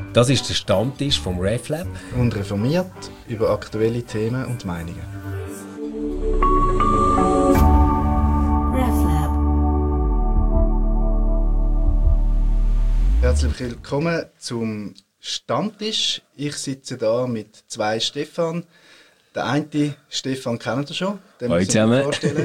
Das ist der Stammtisch vom RefLab. Und reformiert über aktuelle Themen und Meinungen. RefLab. Herzlich willkommen zum Stammtisch. Ich sitze da mit zwei Stefan. Der eine Stefan kennt ihr schon, den muss ich mir vorstellen.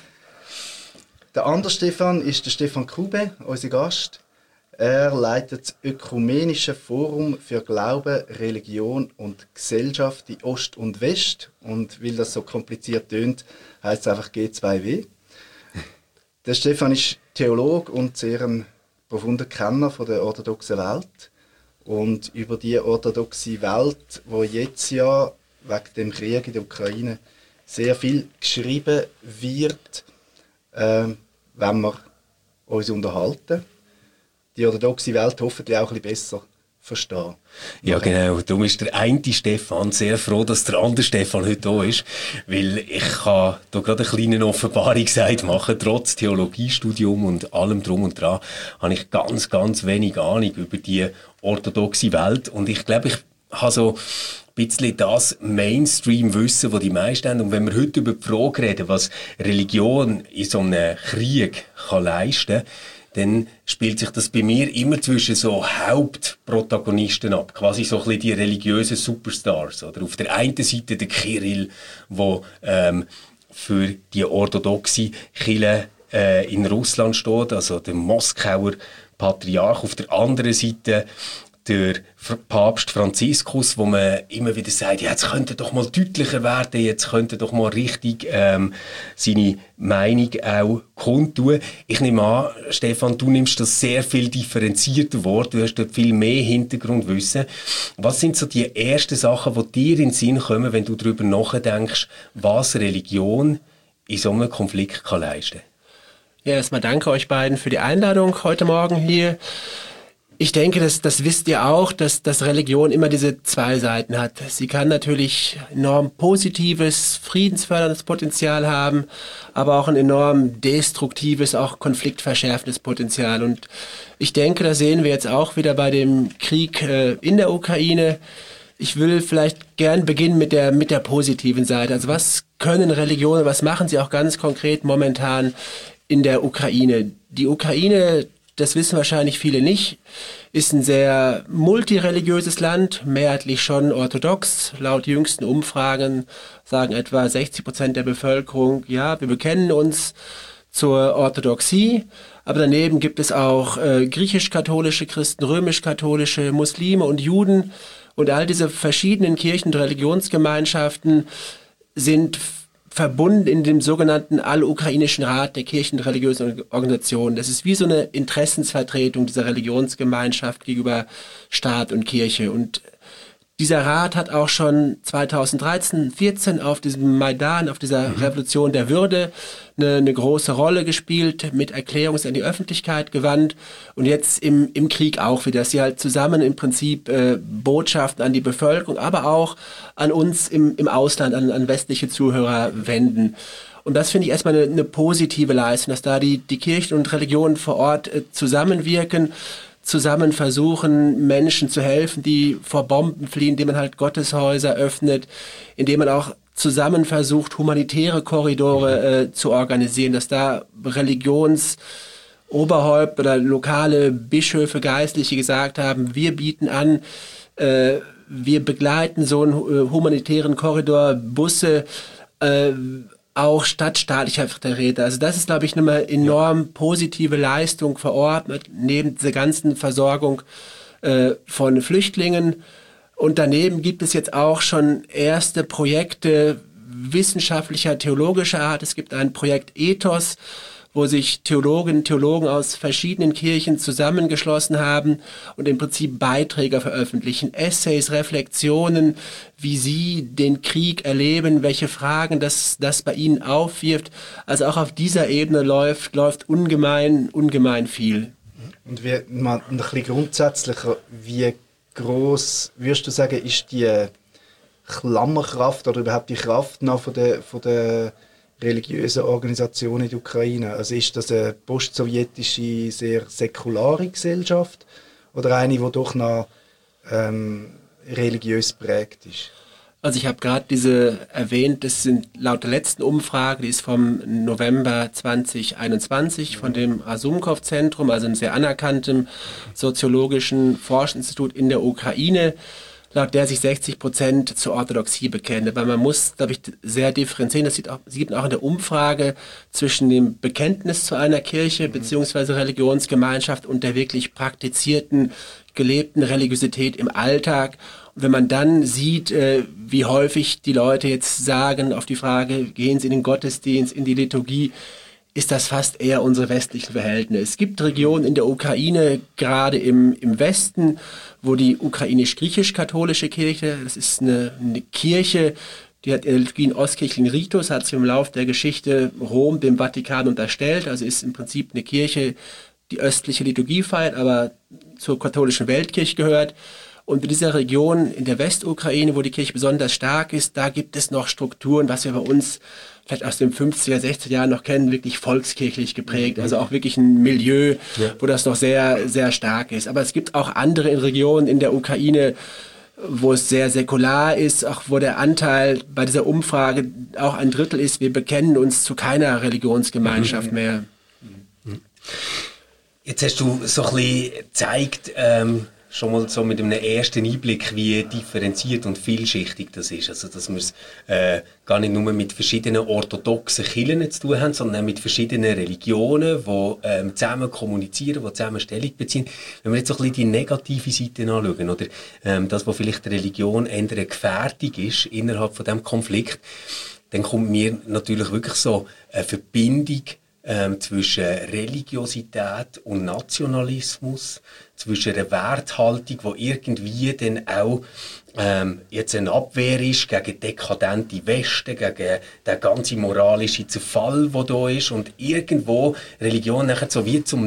Der andere Stefan ist der Stefan Kube, unser Gast. Er leitet das Ökumenische Forum für Glauben, Religion und Gesellschaft in Ost und West. Und weil das so kompliziert tönt, heisst es einfach G2W. Der Stefan ist Theologe und sehr ein profunder Kenner von der orthodoxen Welt. Und über die orthodoxe Welt, wo jetzt ja wegen dem Krieg in der Ukraine sehr viel geschrieben wird, wenn wir uns unterhalten. Die orthodoxe Welt hoffentlich auch ein bisschen besser verstehen. Ja, genau. Darum ist der eine Stefan sehr froh, dass der andere Stefan heute da ist, weil ich kann da gerade eine kleine Offenbarung machen. Trotz Theologiestudium und allem drum und dran habe ich ganz, ganz wenig Ahnung über die orthodoxe Welt. Und ich glaube, ich habe so ein bisschen das Mainstream-Wissen, das die meisten haben. Und wenn wir heute über die Frage reden, was Religion in so einem Krieg kann leisten kann, dann spielt sich das bei mir immer zwischen so Hauptprotagonisten ab. Quasi so ein bisschen die religiösen Superstars. Oder auf der einen Seite der Kirill, der für die orthodoxe Kirche in Russland steht, also der Moskauer Patriarch. Auf der anderen Seite der Papst Franziskus, wo man immer wieder sagt, ja, jetzt könnte doch mal deutlicher werden, jetzt könnte doch mal richtig seine Meinung auch kundtun. Ich nehme an, Stefan, du nimmst das sehr viel differenzierter wahr, du hast dort viel mehr Hintergrundwissen. Was sind so die ersten Sachen, die dir in den Sinn kommen, wenn du darüber nachdenkst, was Religion in so einem Konflikt kann leisten? Ja, erstmal danke euch beiden für die Einladung heute Morgen hier. Ich denke, das wisst ihr auch, dass Religion immer diese zwei Seiten hat. Sie kann natürlich enorm positives, friedensförderndes Potenzial haben, aber auch ein enorm destruktives, auch konfliktverschärfendes Potenzial. Und ich denke, das sehen wir jetzt auch wieder bei dem Krieg in der Ukraine. Ich will vielleicht gern beginnen mit der positiven Seite. Also was können Religionen, was machen sie auch ganz konkret momentan in der Ukraine? Die Ukraine, das wissen wahrscheinlich viele nicht, ist ein sehr multireligiöses Land, mehrheitlich schon orthodox. Laut jüngsten Umfragen sagen etwa 60% der Bevölkerung, ja, wir bekennen uns zur Orthodoxie. Aber daneben gibt es auch griechisch-katholische Christen, römisch-katholische, Muslime und Juden. Und all diese verschiedenen Kirchen- und Religionsgemeinschaften sind verbunden in dem sogenannten Allukrainischen Rat der Kirchen- und religiösen Organisationen. Das ist wie so eine Interessensvertretung dieser Religionsgemeinschaft gegenüber Staat und Kirche. Und dieser Rat hat auch schon 2013, 14 auf diesem Maidan, auf dieser Revolution der Würde, eine große Rolle gespielt, mit Erklärungen an die Öffentlichkeit gewandt und jetzt im Krieg auch wieder, dass sie halt zusammen im Prinzip Botschaften an die Bevölkerung, aber auch an uns im Ausland, an westliche Zuhörer wenden. Und das finde ich erstmal eine positive Leistung, dass da die Kirchen und Religionen vor Ort zusammenwirken, zusammen versuchen, Menschen zu helfen, die vor Bomben fliehen, indem man halt Gotteshäuser öffnet, indem man auch zusammen versucht, humanitäre Korridore zu organisieren, dass da Religionsoberhäupter oder lokale Bischöfe, Geistliche gesagt haben, wir bieten an, wir begleiten so einen humanitären Korridor, Busse, auch stadtstaatlicher Vertreter. Also das ist, glaube ich, eine enorm positive Leistung vor Ort, neben dieser ganzen Versorgung von Flüchtlingen. Und daneben gibt es jetzt auch schon erste Projekte wissenschaftlicher, theologischer Art. Es gibt ein Projekt Ethos, wo sich Theologinnen und Theologen aus verschiedenen Kirchen zusammengeschlossen haben und im Prinzip Beiträge veröffentlichen, Essays, Reflexionen, wie sie den Krieg erleben, welche Fragen das bei ihnen aufwirft. Also auch auf dieser Ebene läuft ungemein viel. Und mal ein bisschen grundsätzlicher, wie gross würdest du sagen, ist die Klammerkraft oder überhaupt die Kraft noch von der religiösen Organisation in der Ukraine? Also ist das eine postsowjetische, sehr säkulare Gesellschaft oder eine, die doch noch religiös prägt ist? Also ich habe gerade diese erwähnt, das sind laut der letzten Umfrage, die ist vom November 2021 von dem Rasumkov-Zentrum, also einem sehr anerkannten soziologischen Forschungsinstitut in der Ukraine, laut der sich 60% zur Orthodoxie bekennen. Aber man muss, glaube ich, sehr differenzieren. Das sieht man auch in der Umfrage zwischen dem Bekenntnis zu einer Kirche bzw. Religionsgemeinschaft und der wirklich praktizierten, gelebten Religiosität im Alltag. Und wenn man dann sieht, wie häufig die Leute jetzt sagen auf die Frage, gehen sie in den Gottesdienst, in die Liturgie, ist das fast eher unsere westlichen Verhältnisse. Es gibt Regionen in der Ukraine, gerade im Westen, wo die ukrainisch-griechisch-katholische Kirche, das ist eine Kirche, die hat in der Liturgie einen ostkirchlichen Ritus, hat sich im Laufe der Geschichte Rom dem Vatikan unterstellt, also ist im Prinzip eine Kirche, die östliche Liturgie feiert, aber zur katholischen Weltkirche gehört. Und in dieser Region in der Westukraine, wo die Kirche besonders stark ist, da gibt es noch Strukturen, was wir bei uns vielleicht aus den 50er, 60er Jahren noch kennen, wirklich volkskirchlich geprägt. Also auch wirklich ein Milieu, wo das noch sehr, sehr stark ist. Aber es gibt auch andere Regionen in der Ukraine, wo es sehr säkular ist, auch wo der Anteil bei dieser Umfrage auch 1/3 ist. Wir bekennen uns zu keiner Religionsgemeinschaft mehr. Jetzt hast du so ein bisschen gezeigt, schon mal so mit einem ersten Einblick, wie differenziert und vielschichtig das ist. Also, dass wir es gar nicht nur mit verschiedenen orthodoxen Kirchen zu tun haben, sondern auch mit verschiedenen Religionen, die zusammen kommunizieren, die zusammen Stellung beziehen. Wenn wir jetzt so ein bisschen die negative Seite anschauen, oder das, was vielleicht der Religion eher eine Gefährdung ist innerhalb von diesem Konflikt, dann kommt mir natürlich wirklich so eine Verbindung zwischen Religiosität und Nationalismus, zwischen einer Werthaltung, die irgendwie dann auch jetzt eine Abwehr ist gegen dekadente Westen, gegen den ganzen moralischen Zerfall, der da ist, und irgendwo Religion nachher so wie zum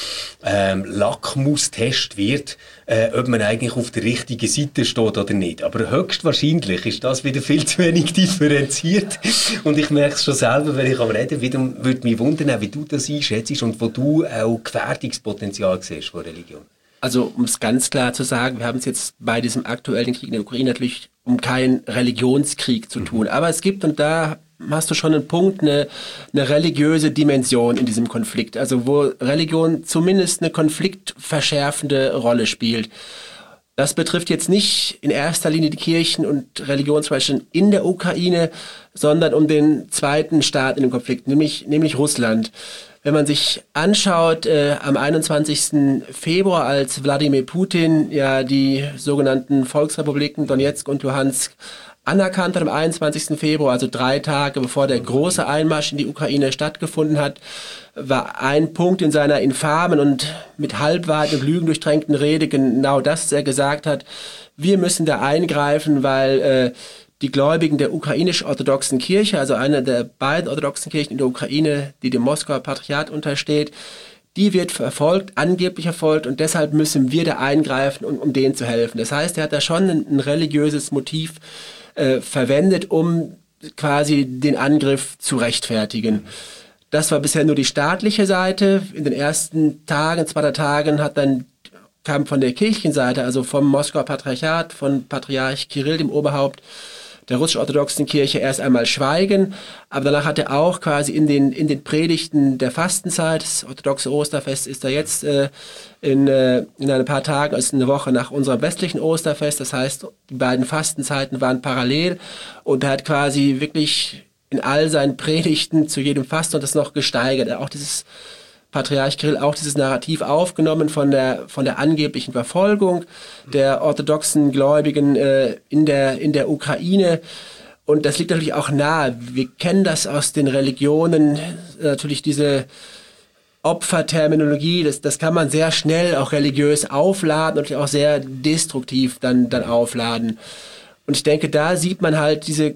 Lackmustest wird, ob man eigentlich auf der richtigen Seite steht oder nicht. Aber höchstwahrscheinlich ist das wieder viel zu wenig differenziert, und ich merke es schon selber, wenn ich am Reden bin, würde mich wundern, wie du das einschätzt und wo du auch Gefährdungspotenzial siehst von Religion. Also, um es ganz klar zu sagen, wir haben es jetzt bei diesem aktuellen Krieg in der Ukraine natürlich um keinen Religionskrieg zu tun. Aber es gibt, und da hast du schon einen Punkt, eine religiöse Dimension in diesem Konflikt. Also, wo Religion zumindest eine konfliktverschärfende Rolle spielt. Das betrifft jetzt nicht in erster Linie die Kirchen und Religionsverbrechen in der Ukraine, sondern um den zweiten Staat in dem Konflikt, nämlich Russland. Wenn man sich anschaut, am 21. Februar, als Wladimir Putin ja die sogenannten Volksrepubliken Donetsk und Luhansk anerkannt hat, am 21. Februar, also 3 Tage bevor der große Einmarsch in die Ukraine stattgefunden hat, war ein Punkt in seiner infamen und mit Halbwahrheit und Lügen durchtränkten Rede genau das, was er gesagt hat: Wir müssen da eingreifen, weil die Gläubigen der ukrainisch-orthodoxen Kirche, also einer der beiden orthodoxen Kirchen in der Ukraine, die dem Moskauer Patriarchat untersteht, die wird verfolgt, angeblich verfolgt, und deshalb müssen wir da eingreifen, um denen zu helfen. Das heißt, er hat da schon ein religiöses Motiv verwendet, um quasi den Angriff zu rechtfertigen. Das war bisher nur die staatliche Seite. In den ersten Tagen, 2 Tagen kam von der kirchlichen Seite, also vom Moskauer Patriarchat, von Patriarch Kirill, dem Oberhaupt der russisch-orthodoxen Kirche, erst einmal Schweigen, aber danach hat er auch quasi in den Predigten der Fastenzeit, das orthodoxe Osterfest ist da jetzt in ein paar Tagen, also eine Woche nach unserem westlichen Osterfest, das heißt, die beiden Fastenzeiten waren parallel, und er hat quasi wirklich in all seinen Predigten zu jedem Fasten und das noch gesteigert, auch dieses Patriarch Kirill auch dieses Narrativ aufgenommen von der angeblichen Verfolgung der orthodoxen Gläubigen in der Ukraine. Und das liegt natürlich auch nahe. Wir kennen das aus den Religionen, natürlich diese Opferterminologie, das kann man sehr schnell auch religiös aufladen und auch sehr destruktiv dann aufladen. Und ich denke, da sieht man halt diese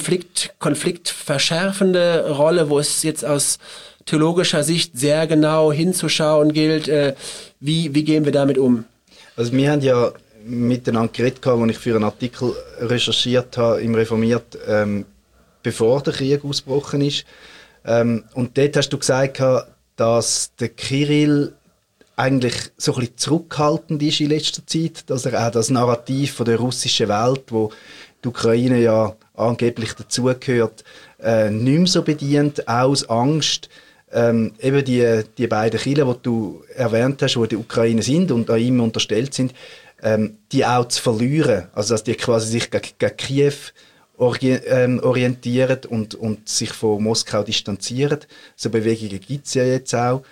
konfliktverschärfende Rolle, wo es jetzt aus theologischer Sicht sehr genau hinzuschauen gilt, wie gehen wir damit um? Also wir haben ja miteinander geredet, als ich für einen Artikel recherchiert habe im Reformiert, bevor der Krieg ausgebrochen ist. Und dort hast du gesagt, dass der Kirill eigentlich so ein bisschen zurückhaltend ist in letzter Zeit, dass er auch das Narrativ von der russischen Welt, wo die Ukraine ja angeblich dazugehört, nicht mehr so bedient, auch aus Angst, eben die beiden Kirchen, die du erwähnt hast, die in der Ukraine sind und an ihm unterstellt sind, die auch zu verlieren. Also dass die quasi sich gegen Kiew orientieren und sich von Moskau distanzieren. So Bewegungen gibt es ja jetzt auch.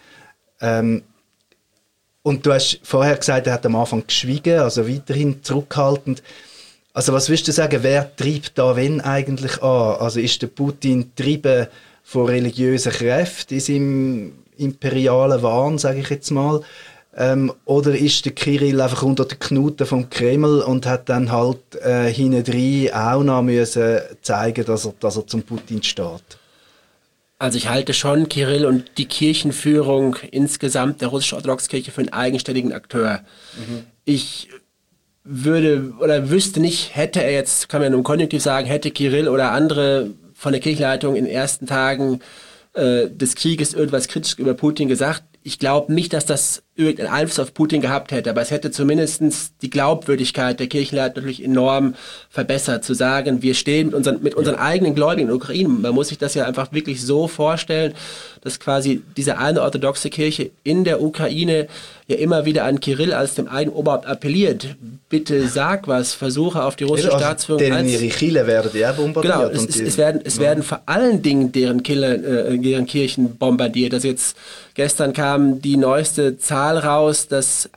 Und du hast vorher gesagt, er hat am Anfang geschwiegen, also weiterhin zurückhaltend. Also was würdest du sagen, wer treibt da wen eigentlich an? Also ist der Putin getrieben von religiösen Kräften in seinem imperialen Wahn, sage ich jetzt mal? Oder ist der Kirill einfach unter den Knuten vom Kreml und hat dann halt hintendrein auch noch müssen zeigen, dass er zum Putin steht? Also ich halte schon Kirill und die Kirchenführung insgesamt der russisch-orthodoxen Kirche für einen eigenständigen Akteur. Ich würde oder wüsste nicht, hätte er jetzt, kann man nur im Konjunktiv sagen, hätte Kirill oder andere von der Kirchenleitung in den ersten Tagen des Krieges irgendwas kritisch über Putin gesagt. Ich glaube nicht, dass das irgendeinen Einfluss auf Putin gehabt hätte, aber es hätte zumindest die Glaubwürdigkeit der Kirchenleitung natürlich enorm verbessert, zu sagen, wir stehen mit unseren eigenen Gläubigen in der Ukraine. Man muss sich das ja einfach wirklich so vorstellen, dass quasi diese eine orthodoxe Kirche in der Ukraine ja immer wieder an Kirill als dem eigenen Oberhaupt appelliert. Bitte sag was, versuche auf die russische Staatsführung einzugehen. Ihre Kirchen werden ja bombardiert. Genau, es werden vor allen Dingen deren Kirchen bombardiert. Also jetzt gestern kam die neueste Zahl raus, dass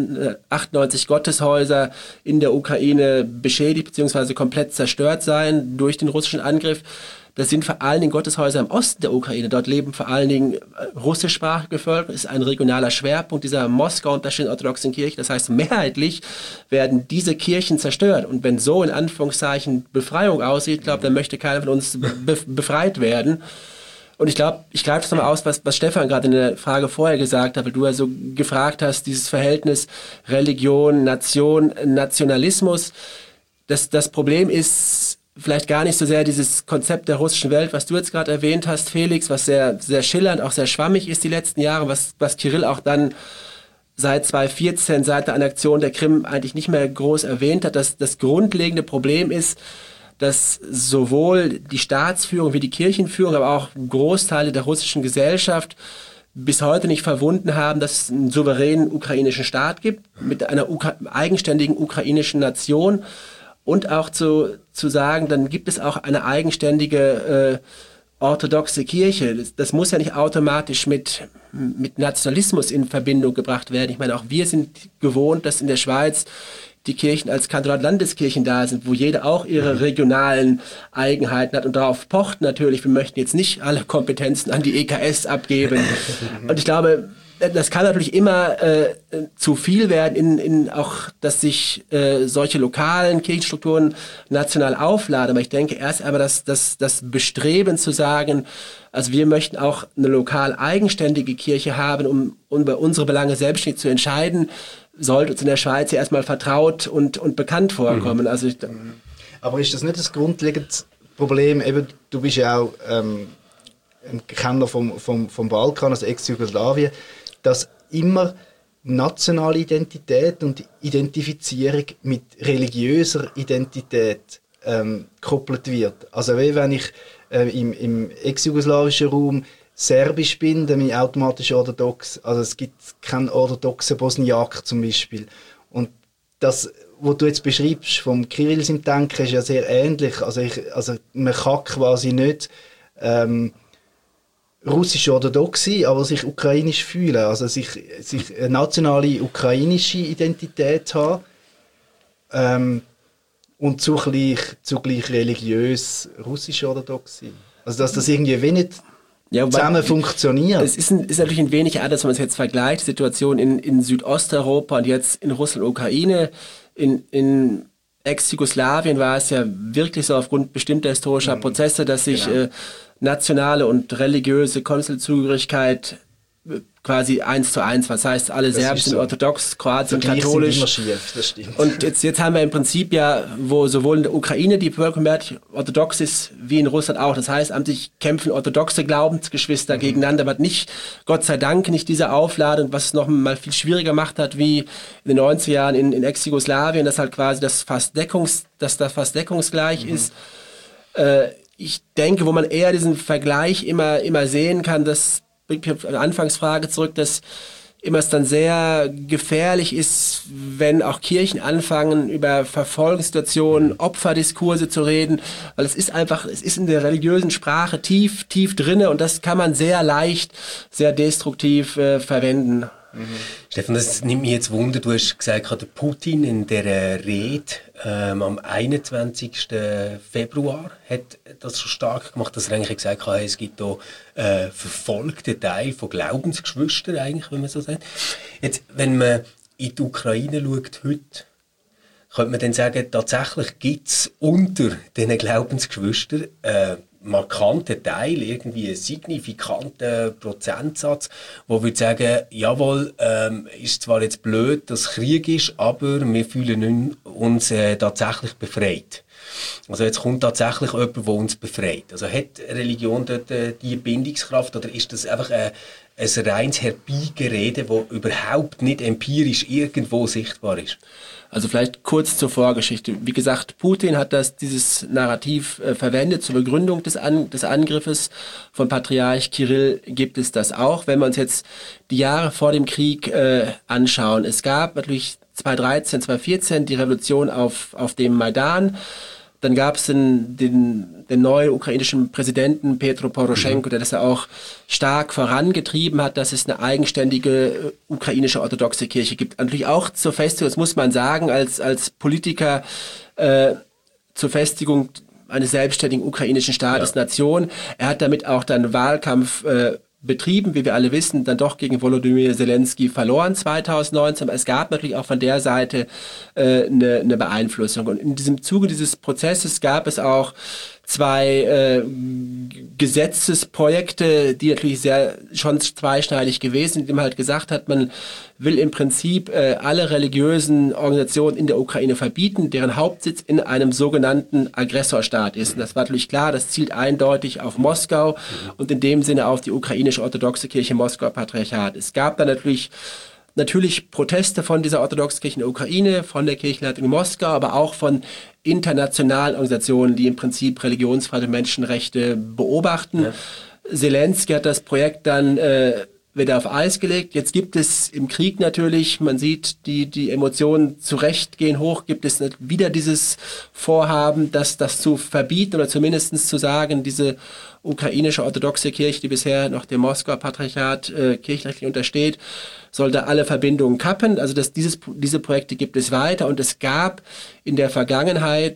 98 Gotteshäuser in der Ukraine beschädigt bzw. komplett zerstört seien durch den russischen Angriff. Das sind vor allen Dingen Gotteshäuser im Osten der Ukraine. Dort leben vor allen Dingen russischsprachige Völker. Das ist ein regionaler Schwerpunkt dieser Moskau unterstehenden orthodoxen Kirche. Das heißt, mehrheitlich werden diese Kirchen zerstört. Und wenn so in Anführungszeichen Befreiung aussieht, glaube, dann möchte keiner von uns befreit werden. Und ich glaube, ich greife das nochmal aus, was Stefan gerade in der Frage vorher gesagt hat, weil du ja so gefragt hast, dieses Verhältnis Religion, Nation, Nationalismus. Das Problem ist vielleicht gar nicht so sehr dieses Konzept der russischen Welt, was du jetzt gerade erwähnt hast, Felix, was sehr, sehr schillernd, auch sehr schwammig ist die letzten Jahre, was Kirill auch dann seit 2014, seit der Annexion der Krim eigentlich nicht mehr groß erwähnt hat. Das grundlegende Problem ist, dass sowohl die Staatsführung wie die Kirchenführung, aber auch Großteile der russischen Gesellschaft bis heute nicht verwunden haben, dass es einen souveränen ukrainischen Staat gibt, mit einer eigenständigen ukrainischen Nation und auch zu sagen, dann gibt es auch eine eigenständige orthodoxe Kirche. Das muss ja nicht automatisch mit Nationalismus in Verbindung gebracht werden. Ich meine, auch wir sind gewohnt, dass in der Schweiz die Kirchen als Kantonat-Landeskirchen da sind, wo jede auch ihre regionalen Eigenheiten hat und darauf pocht natürlich, wir möchten jetzt nicht alle Kompetenzen an die EKS abgeben. Und ich glaube, das kann natürlich immer zu viel werden, in auch, dass sich solche lokalen Kirchenstrukturen national aufladen. Aber ich denke erst einmal, dass das Bestreben zu sagen, also wir möchten auch eine lokal eigenständige Kirche haben, um über unsere Belange selbstständig zu entscheiden, sollte uns in der Schweiz ja erstmal vertraut und bekannt vorkommen. Also aber ist das nicht das grundlegende Problem? Eben, du bist ja auch ein Kenner vom Balkan, also Ex-Jugoslawien, dass immer nationale Identität und Identifizierung mit religiöser Identität gekoppelt wird. Also wie wenn ich im ex-jugoslawischen Raum Serbisch bin, dann bin ich automatisch orthodox. Also es gibt keinen orthodoxen Bosniak zum Beispiel. Und das, was du jetzt beschreibst vom Kirills im Denken, ist ja sehr ähnlich. Also man kann quasi nicht russisch-orthodox sein, aber sich ukrainisch fühlen. Also sich eine nationale ukrainische Identität haben und zugleich religiös russisch-orthodox sein. Also dass das irgendwie wenig zusammen funktioniert. Es ist natürlich ein wenig anders, wenn man es jetzt vergleicht, die Situation in Südosteuropa und jetzt in Russland und Ukraine. In Ex-Jugoslawien war es ja wirklich so aufgrund bestimmter historischer Prozesse, dass sich nationale und religiöse Konsulte-Zugehörigkeit quasi 1:1, was heißt, alle Serben sind orthodox, Kroaten sind katholisch. Das stimmt. Und jetzt haben wir im Prinzip ja, wo sowohl in der Ukraine die Bevölkerungsmehrheit orthodox ist, wie in Russland auch. Das heißt, an sich kämpfen orthodoxe Glaubensgeschwister gegeneinander, aber nicht, Gott sei Dank, nicht diese Aufladung, was es noch mal viel schwieriger gemacht hat, wie in den 90er Jahren in Ex-Jugoslawien, dass halt quasi das fast deckungsgleich ist. Ich denke, wo man eher diesen Vergleich immer sehen kann, das bringt mich auf eine Anfangsfrage zurück, dass immer es dann sehr gefährlich ist, wenn auch Kirchen anfangen, über Verfolgungssituationen, Opferdiskurse zu reden, weil es ist in der religiösen Sprache tief drinne und das kann man sehr leicht, sehr destruktiv verwenden. Stefan, das nimmt mich jetzt Wunder. Du hast gesagt, der Putin in der Rede am 21. Februar hat das so stark gemacht, dass er eigentlich gesagt hat, es gibt hier verfolgte Teil von Glaubensgeschwistern, eigentlich, wenn man so sagt. Jetzt, wenn man in die Ukraine schaut heute, könnte man dann sagen, tatsächlich gibt es unter diesen Glaubensgeschwistern markanten Teil, irgendwie einen signifikanten Prozentsatz, wo würde sagen, jawohl, ist zwar jetzt blöd, dass Krieg ist, aber wir fühlen uns tatsächlich befreit. Also jetzt kommt tatsächlich jemand, der uns befreit. Also hat Religion dort die Bindungskraft oder ist das einfach ein reines Herbeigerede, das überhaupt nicht empirisch irgendwo sichtbar ist? Also vielleicht kurz zur Vorgeschichte. Wie gesagt, Putin hat dieses Narrativ verwendet zur Begründung des Angriffes. Von Patriarch Kirill gibt es das auch. Wenn wir uns jetzt die Jahre vor dem Krieg anschauen. Es gab natürlich 2013, 2014 die Revolution auf dem Maidan. Dann gab es den neuen ukrainischen Präsidenten Petro Poroschenko, der das ja auch stark vorangetrieben hat, dass es eine eigenständige ukrainische orthodoxe Kirche gibt. Natürlich auch zur Festigung, das muss man sagen, als Politiker zur Festigung eines selbstständigen ukrainischen Staates, Nation. Er hat damit auch dann Wahlkampf betrieben, wie wir alle wissen, dann doch gegen Volodymyr Zelensky verloren 2019. Aber es gab natürlich auch von der Seite eine Beeinflussung. Und in diesem Zuge dieses Prozesses gab es auch zwei Gesetzesprojekte, die natürlich schon zweischneidig gewesen sind, indem man halt gesagt hat, man will im Prinzip alle religiösen Organisationen in der Ukraine verbieten, deren Hauptsitz in einem sogenannten Aggressorstaat ist. Und das war natürlich klar, das zielt eindeutig auf Moskau und in dem Sinne auf die ukrainische orthodoxe Kirche Moskauer Patriarchat. Es gab dann natürlich Proteste von dieser orthodoxen Kirche in der Ukraine, von der Kirchenleitung in Moskau, aber auch von internationalen Organisationen, die im Prinzip Religionsfreiheit und Menschenrechte beobachten. Ja. Zelensky hat das Projekt dann wieder auf Eis gelegt. Jetzt gibt es im Krieg natürlich, man sieht, die Emotionen zu Recht gehen hoch, gibt es wieder dieses Vorhaben, das zu verbieten oder zumindest zu sagen, diese ukrainische orthodoxe Kirche, die bisher noch dem Moskauer Patriarchat kirchrechtlich untersteht, sollte alle Verbindungen kappen. Also diese Projekte gibt es weiter und es gab in der Vergangenheit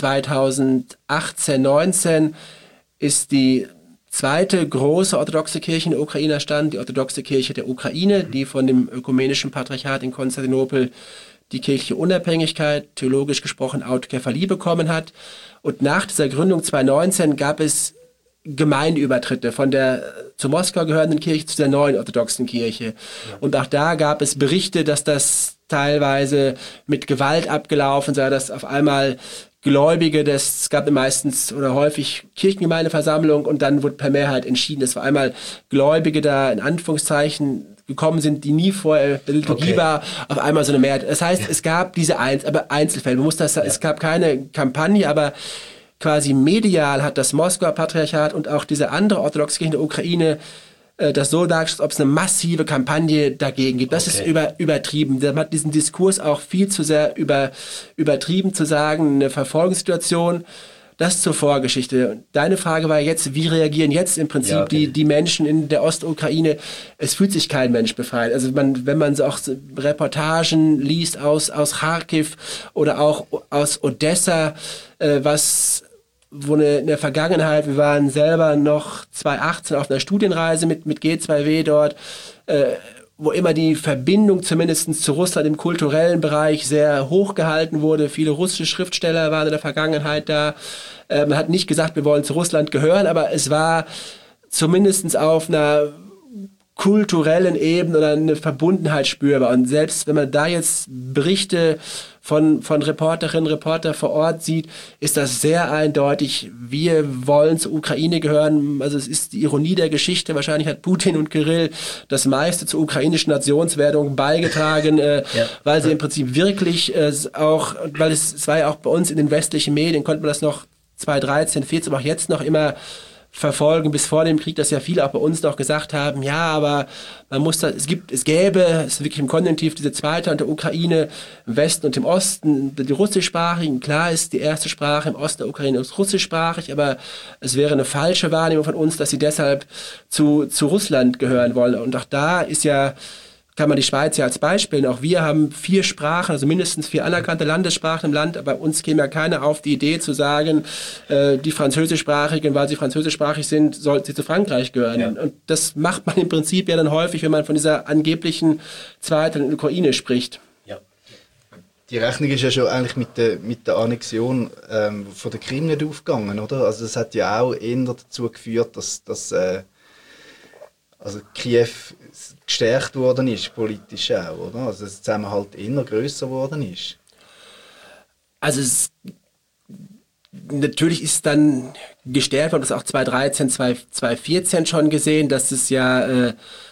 2018, 19 ist die zweite große orthodoxe Kirche in der Ukraine entstanden, die orthodoxe Kirche der Ukraine, die von dem ökumenischen Patriarchat in Konstantinopel die kirchliche Unabhängigkeit, theologisch gesprochen Autokephalie bekommen hat. Und nach dieser Gründung 2019 gab es Gemeindeübertritte von der zu Moskau gehörenden Kirche zu der neuen orthodoxen Kirche. Ja. Und auch da gab es Berichte, dass das teilweise mit Gewalt abgelaufen sei, dass auf einmal Gläubige, es gab meistens oder häufig Kirchengemeindeversammlung und dann wurde per Mehrheit entschieden, dass auf einmal Gläubige da in Anführungszeichen gekommen sind, die nie vorher der Liturgie war, auf einmal so eine Mehrheit. Das heißt, es gab diese Einzelfälle. Es gab keine Kampagne, aber quasi medial hat das Moskauer Patriarchat und auch diese andere orthodoxe Kirche in der Ukraine das so dargestellt, ob es eine massive Kampagne dagegen gibt. Das ist übertrieben. Man hat diesen Diskurs auch viel zu sehr übertrieben zu sagen, eine Verfolgungssituation. Das zur Vorgeschichte. Deine Frage war jetzt, wie reagieren jetzt im Prinzip die Menschen in der Ostukraine? Es fühlt sich kein Mensch befreit. Also wenn man so auch Reportagen liest aus Kharkiv oder auch aus Odessa, wo in der Vergangenheit, wir waren selber noch 2018 auf einer Studienreise mit G2W dort, wo immer die Verbindung zumindest zu Russland im kulturellen Bereich sehr hoch gehalten wurde. Viele russische Schriftsteller waren in der Vergangenheit da. Man hat nicht gesagt, wir wollen zu Russland gehören, aber es war zumindest auf einer kulturellen Ebene oder eine Verbundenheit spürbar. Und selbst wenn man da jetzt Berichte von Reporterinnen und Reportern vor Ort sieht, ist das sehr eindeutig. Wir wollen zur Ukraine gehören. Also es ist die Ironie der Geschichte. Wahrscheinlich hat Putin und Kirill das meiste zur ukrainischen Nationswerdung beigetragen, weil sie im Prinzip wirklich auch, weil es war ja auch bei uns in den westlichen Medien, konnte man das noch 2013, 2014, aber auch jetzt noch immer verfolgen, bis vor dem Krieg, dass ja viele auch bei uns noch gesagt haben, ja, aber man muss da, es ist wirklich im Konjunktiv diese zweite und der Ukraine im Westen und im Osten, die russischsprachigen, klar ist die erste Sprache im Osten der Ukraine ist russischsprachig, aber es wäre eine falsche Wahrnehmung von uns, dass sie deshalb zu Russland gehören wollen. Und auch da ist ja, kann man die Schweiz ja als Beispiel nehmen. Auch wir haben 4 Sprachen, also mindestens 4 anerkannte Landessprachen im Land, aber bei uns käme ja keiner auf die Idee zu sagen, die Französischsprachigen, weil sie französischsprachig sind, sollten sie zu Frankreich gehören. Ja. Und das macht man im Prinzip ja dann häufig, wenn man von dieser angeblichen zweiten Ukraine spricht. Ja. Die Rechnung ist ja schon eigentlich mit der Annexion von der Krim nicht aufgegangen, oder? Also das hat ja auch eher dazu geführt, dass also Kiew gestärkt worden ist, politisch auch, oder? Also das Zusammenhalt immer grösser worden ist. Also natürlich ist dann gestärkt worden, das auch 2013, 2014 schon gesehen, dass es ja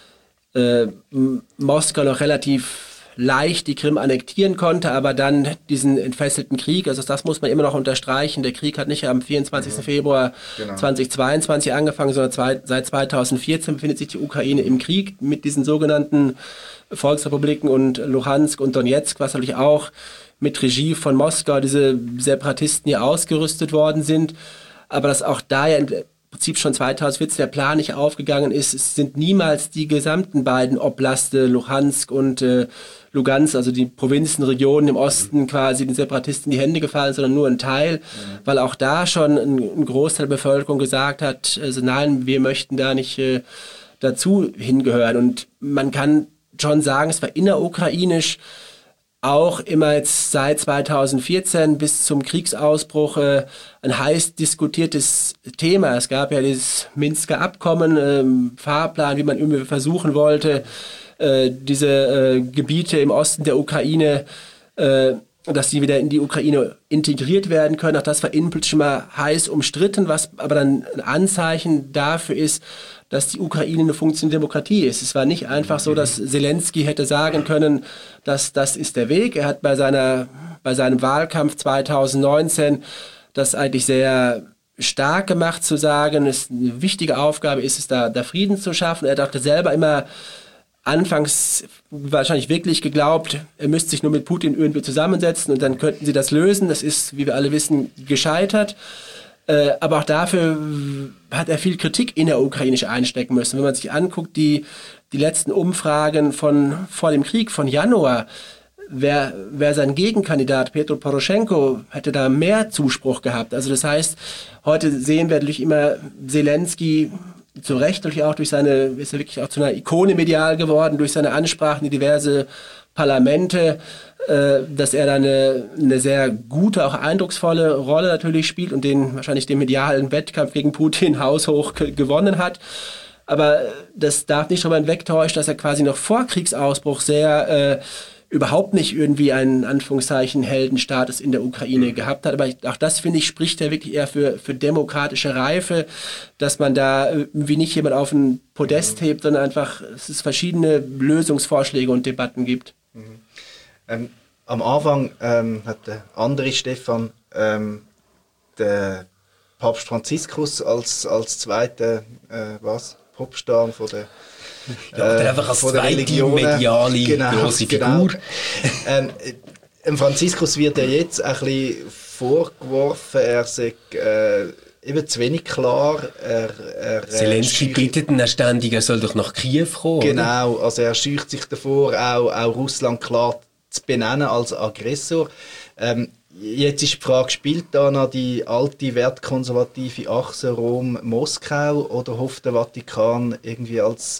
Moskau noch relativ leicht die Krim annektieren konnte, aber dann diesen entfesselten Krieg, also das muss man immer noch unterstreichen, der Krieg hat nicht am 24. Februar 2022 angefangen, sondern seit 2014 befindet sich die Ukraine im Krieg mit diesen sogenannten Volksrepubliken und Luhansk und Donetsk, was natürlich auch mit Regie von Moskau diese Separatisten hier ausgerüstet worden sind, aber dass auch da ja im Prinzip schon 2014 der Plan nicht aufgegangen ist. Es sind niemals die gesamten beiden Oblaste, Luhansk und Lugansk, also die Provinzen, Regionen im Osten quasi den Separatisten in die Hände gefallen, sondern nur ein Teil, weil auch da schon ein Großteil der Bevölkerung gesagt hat, also nein, wir möchten da nicht dazu hingehören. Und man kann schon sagen, es war innerukrainisch auch immer jetzt seit 2014 bis zum Kriegsausbruch ein heiß diskutiertes Thema. Es gab ja dieses Minsker Abkommen, Fahrplan, wie man irgendwie versuchen wollte, diese Gebiete im Osten der Ukraine, dass die wieder in die Ukraine integriert werden können. Auch das war innenpolitisch immer heiß umstritten, was aber dann ein Anzeichen dafür ist, dass die Ukraine eine funktionierende Demokratie ist. Es war nicht einfach so, dass Zelensky hätte sagen können, dass das ist der Weg. Er hat bei seinem Wahlkampf 2019 das eigentlich sehr stark gemacht, zu sagen, es eine wichtige Aufgabe ist es, da Frieden zu schaffen. Er dachte selber immer, anfangs wahrscheinlich wirklich geglaubt, er müsste sich nur mit Putin irgendwie zusammensetzen und dann könnten sie das lösen. Das ist, wie wir alle wissen, gescheitert. Aber auch dafür hat er viel Kritik innerukrainisch einstecken müssen. Wenn man sich anguckt, die letzten Umfragen von vor dem Krieg, von Januar, wer sein Gegenkandidat, Petro Poroschenko, hätte da mehr Zuspruch gehabt. Also das heißt, heute sehen wir natürlich immer Zelensky zu Recht natürlich auch ist er wirklich auch zu einer Ikone medial geworden, durch seine Ansprachen in diverse Parlamente, dass er da eine sehr gute, auch eindrucksvolle Rolle natürlich spielt und wahrscheinlich den medialen Wettkampf gegen Putin haushoch gewonnen hat. Aber das darf nicht darüber hinwegtäuschen, dass er quasi noch vor Kriegsausbruch sehr überhaupt nicht irgendwie einen Anführungszeichen Heldenstatus in der Ukraine gehabt hat. Aber auch das, finde ich, spricht ja wirklich eher für demokratische Reife, dass man da irgendwie nicht jemand auf ein Podest hebt, sondern einfach es verschiedene Lösungsvorschläge und Debatten gibt. Am Anfang hat der andere Stefan der Papst Franziskus als zweiter Popstar von der oder einfach als zweite mediale grosse Figur. Franziskus wird ja jetzt ein bisschen vorgeworfen, er sei eben zu wenig klar. Zelensky bittet ihn ständig, er soll doch nach Kiew kommen. Genau, oder? Also er scheucht sich davor, auch Russland klar zu benennen als Aggressor. Jetzt ist die Frage, spielt da noch die alte wertkonservative Achse Rom-Moskau oder hofft der Vatikan irgendwie als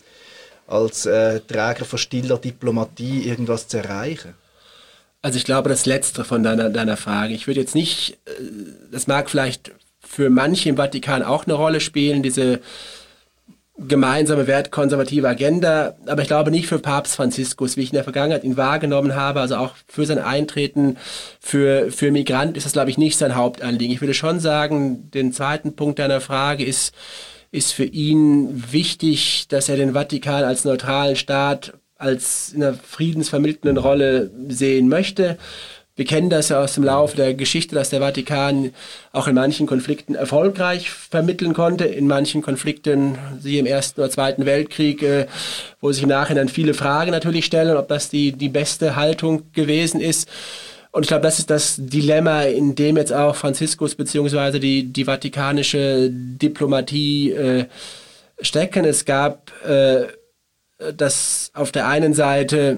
Träger von stiller Diplomatie irgendwas zu erreichen? Also ich glaube, das Letztere von deiner Frage. Ich würde jetzt nicht, das mag vielleicht für manche im Vatikan auch eine Rolle spielen, diese gemeinsame wertkonservative Agenda, aber ich glaube nicht für Papst Franziskus, wie ich in der Vergangenheit ihn wahrgenommen habe, also auch für sein Eintreten für Migranten ist das, glaube ich, nicht sein Hauptanliegen. Ich würde schon sagen, den zweiten Punkt deiner Frage ist für ihn wichtig, dass er den Vatikan als neutralen Staat, als in einer friedensvermittelnden Rolle sehen möchte. Wir kennen das ja aus dem Laufe der Geschichte, dass der Vatikan auch in manchen Konflikten erfolgreich vermitteln konnte. In manchen Konflikten, siehe im Ersten oder Zweiten Weltkrieg, wo sich im Nachhinein viele Fragen natürlich stellen, ob das die beste Haltung gewesen ist. Und ich glaube, das ist das Dilemma, in dem jetzt auch Franziskus bzw. die vatikanische Diplomatie stecken. Es gab das auf der einen Seite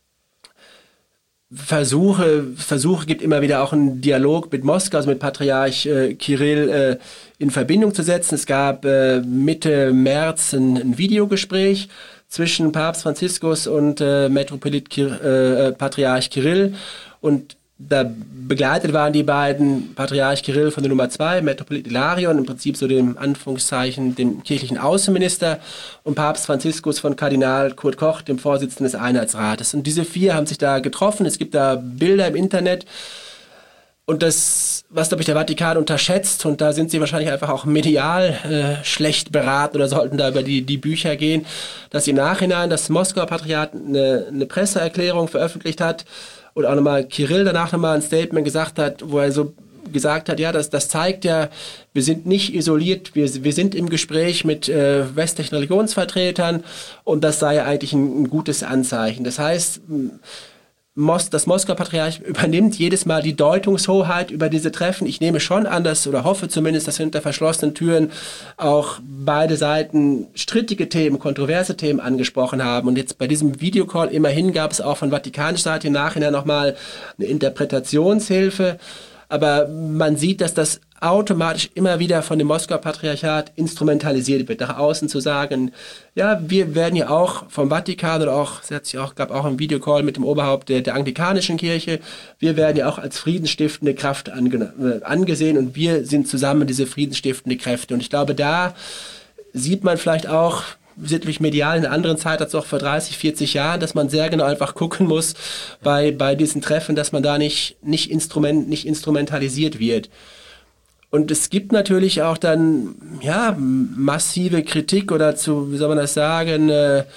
Versuche gibt immer wieder auch einen Dialog mit Moskau, also mit Patriarch Kirill in Verbindung zu setzen. Es gab Mitte März ein Videogespräch zwischen Papst Franziskus und Metropolit Patriarch Kirill, und da begleitet waren die beiden Patriarch Kirill von der Nummer 2, Metropolit Hilarion, im Prinzip so dem Anführungszeichen dem kirchlichen Außenminister, und Papst Franziskus von Kardinal Kurt Koch, dem Vorsitzenden des Einheitsrates. Und diese 4 haben sich da getroffen. Es gibt da Bilder im Internet. Und das, was, glaube ich, der Vatikan unterschätzt, und da sind sie wahrscheinlich einfach auch medial schlecht beraten oder sollten da über die Bücher gehen, dass im Nachhinein das Moskauer Patriarchat eine Presseerklärung veröffentlicht hat, und auch nochmal Kirill danach nochmal ein Statement gesagt hat, wo er so gesagt hat, ja, das zeigt ja, wir sind nicht isoliert, wir sind im Gespräch mit westlichen Religionsvertretern, und das sei ja eigentlich ein gutes Anzeichen. Das heißt, das Moskauer Patriarch übernimmt jedes Mal die Deutungshoheit über diese Treffen. Ich nehme schon an, oder hoffe zumindest, dass hinter verschlossenen Türen auch beide Seiten strittige Themen, kontroverse Themen angesprochen haben. Und jetzt bei diesem Videocall immerhin gab es auch von vatikanischer Seite im Nachhinein nochmal eine Interpretationshilfe. Aber man sieht, dass das automatisch immer wieder von dem Moskauer Patriarchat instrumentalisiert wird, nach außen zu sagen, ja, wir werden ja auch vom Vatikan oder auch, gab auch einen Videocall mit dem Oberhaupt der anglikanischen Kirche, wir werden ja auch als friedensstiftende Kraft angesehen, und wir sind zusammen diese friedensstiftende Kräfte. Und ich glaube, da sieht man vielleicht auch, sittlich medial in einer anderen Zeit als auch vor 30, 40 Jahren, dass man sehr genau einfach gucken muss bei diesen Treffen, dass man da nicht instrumentalisiert wird. Und es gibt natürlich auch dann, ja, massive Kritik oder wie soll man das sagen,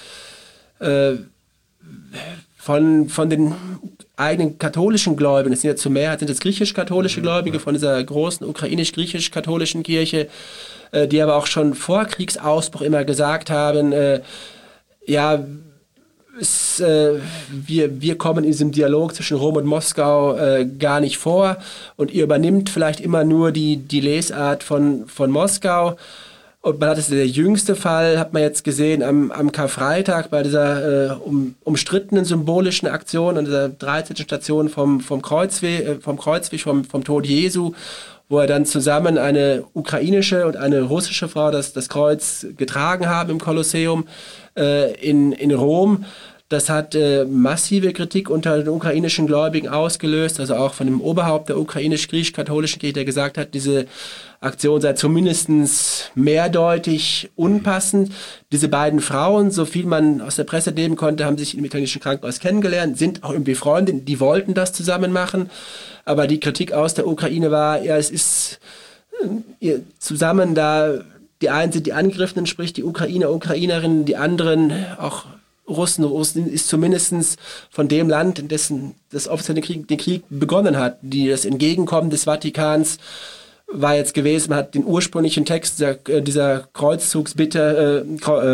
von den eigenen katholischen Gläubigen. Es sind ja zur Mehrheit sind es griechisch-katholische Gläubige von dieser großen ukrainisch-griechisch-katholischen Kirche, die aber auch schon vor Kriegsausbruch immer gesagt haben, wir kommen in diesem Dialog zwischen Rom und Moskau gar nicht vor, und ihr übernimmt vielleicht immer nur die Lesart von Moskau. Und man hat es, der jüngste Fall, hat man jetzt gesehen, am Karfreitag bei dieser umstrittenen symbolischen Aktion an dieser 13. Station vom Kreuzweg, vom Tod Jesu, wo er dann zusammen eine ukrainische und eine russische Frau das Kreuz getragen haben im Kolosseum in Rom. Das hat massive Kritik unter den ukrainischen Gläubigen ausgelöst, also auch von dem Oberhaupt der ukrainisch-griechisch-katholischen Kirche, der gesagt hat, diese Aktion sei zumindest mehrdeutig unpassend. Diese beiden Frauen, so viel man aus der Presse nehmen konnte, haben sich im italienischen Krankenhaus kennengelernt, sind auch irgendwie Freunde, die wollten das zusammen machen. Aber die Kritik aus der Ukraine war, ja, es ist zusammen da, die einen sind die Angegriffenen, sprich die Ukrainerinnen, die anderen auch Russen ist zumindest von dem Land, in dessen das offizielle den Krieg begonnen hat. Das Entgegenkommen des Vatikans war jetzt gewesen, man hat den ursprünglichen Text dieser Kreuzzugsbitte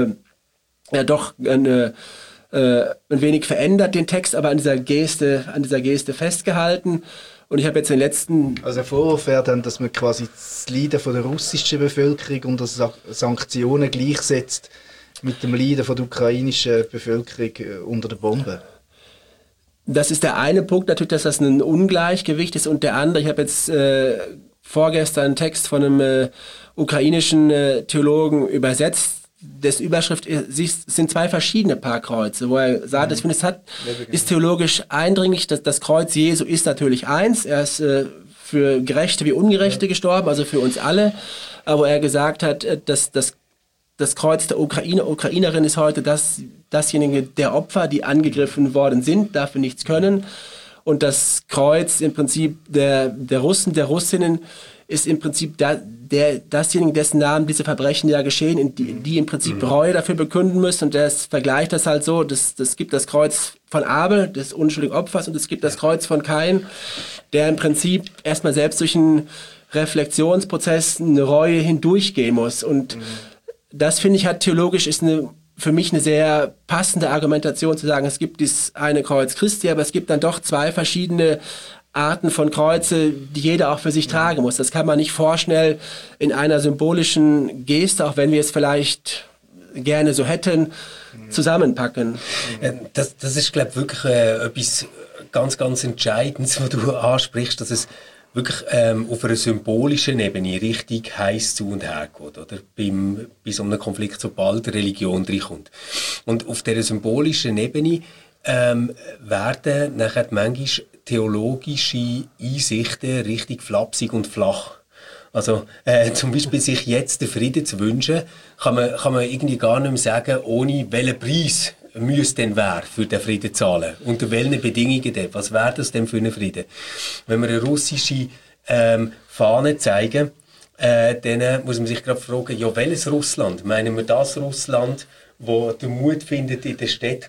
ein wenig verändert, den Text, aber an dieser Geste festgehalten. Und ich habe jetzt den letzten... Also der Vorwurf wäre dann, dass man quasi das Leiden von der russischen Bevölkerung unter Sanktionen gleichsetzt mit dem Leiden von der ukrainischen Bevölkerung unter der Bombe. Das ist der eine Punkt, natürlich, dass das ein Ungleichgewicht ist. Und der andere, ich habe jetzt vorgestern einen Text von einem ukrainischen Theologen übersetzt, dessen Überschrift sind zwei verschiedene Paar Kreuze, wo er sagt, ich finde, ist theologisch eindringlich, dass das Kreuz Jesu ist natürlich eins, er ist für Gerechte wie Ungerechte gestorben, also für uns alle, aber wo er gesagt hat, dass das das Kreuz der Ukrainerin ist heute dasjenige der Opfer, die angegriffen worden sind, dafür nichts können. Und das Kreuz im Prinzip der Russen, der Russinnen ist im Prinzip dasjenige, dessen Namen diese Verbrechen ja geschehen, die im Prinzip Reue dafür bekünden müssen. Und das vergleicht das halt so, das gibt das Kreuz von Abel, des unschuldigen Opfers, und es gibt das Kreuz von Kain, der im Prinzip erstmal selbst durch einen Reflexionsprozess eine Reue hindurchgehen muss. Und das, finde ich, ist für mich eine sehr passende Argumentation zu sagen, es gibt dieses eine Kreuz Christi, aber es gibt dann doch zwei verschiedene Arten von Kreuze, die jeder auch für sich tragen muss. Das kann man nicht vorschnell in einer symbolischen Geste, auch wenn wir es vielleicht gerne so hätten, zusammenpacken. Das ist, glaube ich, wirklich etwas ganz, ganz Entscheidendes, was du ansprichst, dass es wirklich auf einer symbolischen Ebene richtig heiß zu und her geht, oder? Bei so einem Konflikt, sobald Religion reinkommt. Und auf dieser symbolischen Ebene werden nachher manchmal theologische Einsichten richtig flapsig und flach. Also zum Beispiel sich jetzt den Frieden zu wünschen, kann man irgendwie gar nicht mehr sagen, ohne welchen Preis müsste denn wer für den Frieden zahlen? Unter welchen Bedingungen denn? Was wäre das denn für einen Frieden? Wenn wir eine russische Fahne zeigen, dann muss man sich gerade fragen, ja, welches Russland? Meinen wir das Russland, wo den Mut findet, in der Stadt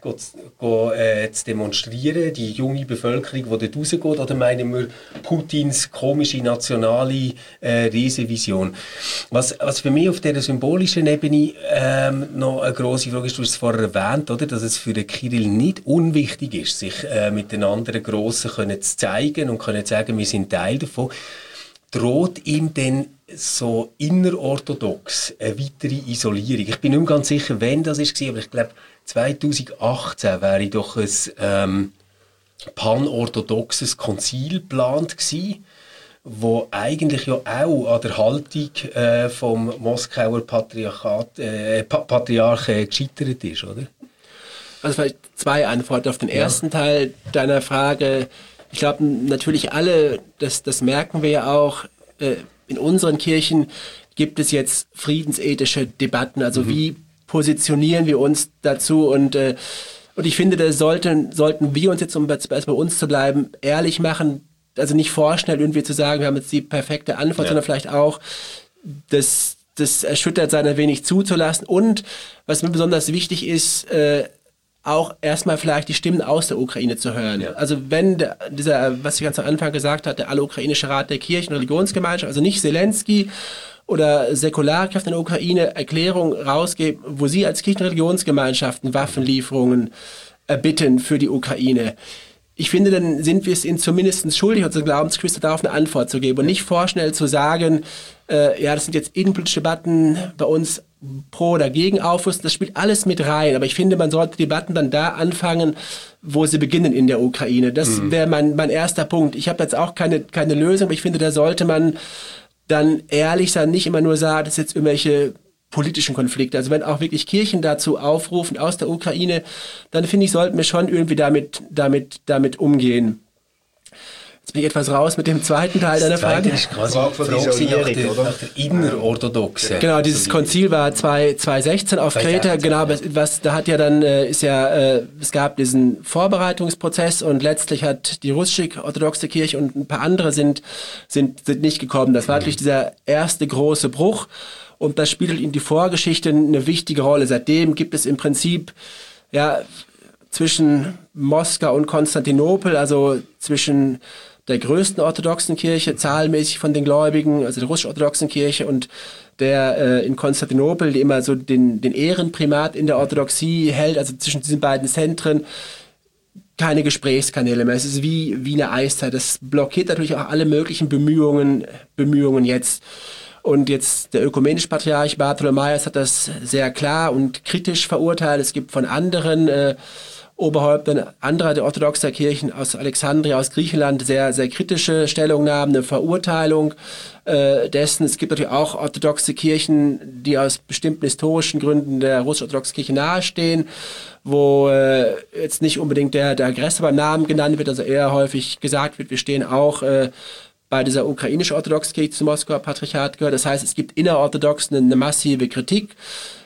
zu demonstrieren, die junge Bevölkerung, die dort rausgeht, oder meinen wir Putins komische nationale Riesenvision? Was für mich auf dieser symbolischen Ebene noch eine grosse Frage ist, du hast es vorher erwähnt, oder, dass es für den Kirill nicht unwichtig ist, sich mit den anderen Grossen zu zeigen und zu sagen, wir sind Teil davon. Droht ihm denn so innerorthodox eine weitere Isolierung? Ich bin nicht mehr ganz sicher, wann das war, aber ich glaube, 2018 wäre doch ein panorthodoxes Konzil geplant gewesen, wo eigentlich ja auch an der Haltung vom Moskauer Patriarch gescheitert ist, oder? Also vielleicht zwei Antworten auf den ersten Teil deiner Frage. Ich glaube natürlich alle, das merken wir ja auch, in unseren Kirchen gibt es jetzt friedensethische Debatten. Also wie positionieren wir uns dazu? Und ich finde, da sollten wir uns jetzt, um bei uns zu bleiben, ehrlich machen, also nicht vorschnell irgendwie zu sagen, wir haben jetzt die perfekte Antwort, sondern vielleicht auch das erschüttert sein ein wenig zuzulassen. Und was mir besonders wichtig ist, auch erstmal vielleicht die Stimmen aus der Ukraine zu hören. Ja. Also wenn was ich ganz am Anfang gesagt hatte, der Alle-Ukrainische Rat der Kirchen- und Religionsgemeinschaft, also nicht Zelensky oder Säkularkräfte in der Ukraine Erklärungen rausgeben, wo sie als Kirchen- und Religionsgemeinschaften Waffenlieferungen erbitten für die Ukraine. Ich finde, dann sind wir es ihnen zumindest schuldig, unsere Glaubensgeschwister darauf eine Antwort zu geben und nicht vorschnell zu sagen, das sind jetzt innenpolitische Debatten bei uns pro oder gegen aufrüsten, das spielt alles mit rein. Aber ich finde, man sollte Debatten dann da anfangen, wo sie beginnen in der Ukraine. Das wäre mein erster Punkt. Ich habe jetzt auch keine Lösung, aber ich finde, da sollte man dann ehrlich sein, nicht immer nur sagen, das ist jetzt irgendwelche politischen Konflikte. Also wenn auch wirklich Kirchen dazu aufrufen aus der Ukraine, dann finde ich, sollten wir schon irgendwie damit umgehen. Jetzt bin ich etwas raus mit dem zweiten Teil deiner Frage. Das ist quasi nach der innerorthodoxen. Genau, dieses Konzil war 2016 auf Kreta. Genau, da hat ja dann, es gab diesen Vorbereitungsprozess und letztlich hat die russisch-orthodoxe Kirche und ein paar andere sind nicht gekommen. Das war natürlich dieser erste große Bruch und das spielt in die Vorgeschichte eine wichtige Rolle. Seitdem gibt es im Prinzip, zwischen Moskau und Konstantinopel, also zwischen der größten orthodoxen Kirche, zahlenmäßig von den Gläubigen, also der russisch-orthodoxen Kirche und der in Konstantinopel, die immer so den Ehrenprimat in der Orthodoxie hält, also zwischen diesen beiden Zentren, keine Gesprächskanäle mehr. Es ist wie eine Eiszeit. Das blockiert natürlich auch alle möglichen Bemühungen jetzt. Und jetzt der ökumenische Patriarch Bartholomäus hat das sehr klar und kritisch verurteilt. Es gibt von anderen Oberhäuptern anderer der orthodoxer Kirchen aus Alexandria, aus Griechenland, sehr, sehr kritische Stellungnahmen, eine Verurteilung dessen. Es gibt natürlich auch orthodoxe Kirchen, die aus bestimmten historischen Gründen der russisch-orthodoxen Kirche nahestehen, wo jetzt nicht unbedingt der Aggressor beim Namen genannt wird, also eher häufig gesagt wird, wir stehen auch bei dieser ukrainisch-orthodoxen Kirche zum Moskauer Patriarchat gehört. Das heißt, es gibt innerorthodox eine massive Kritik.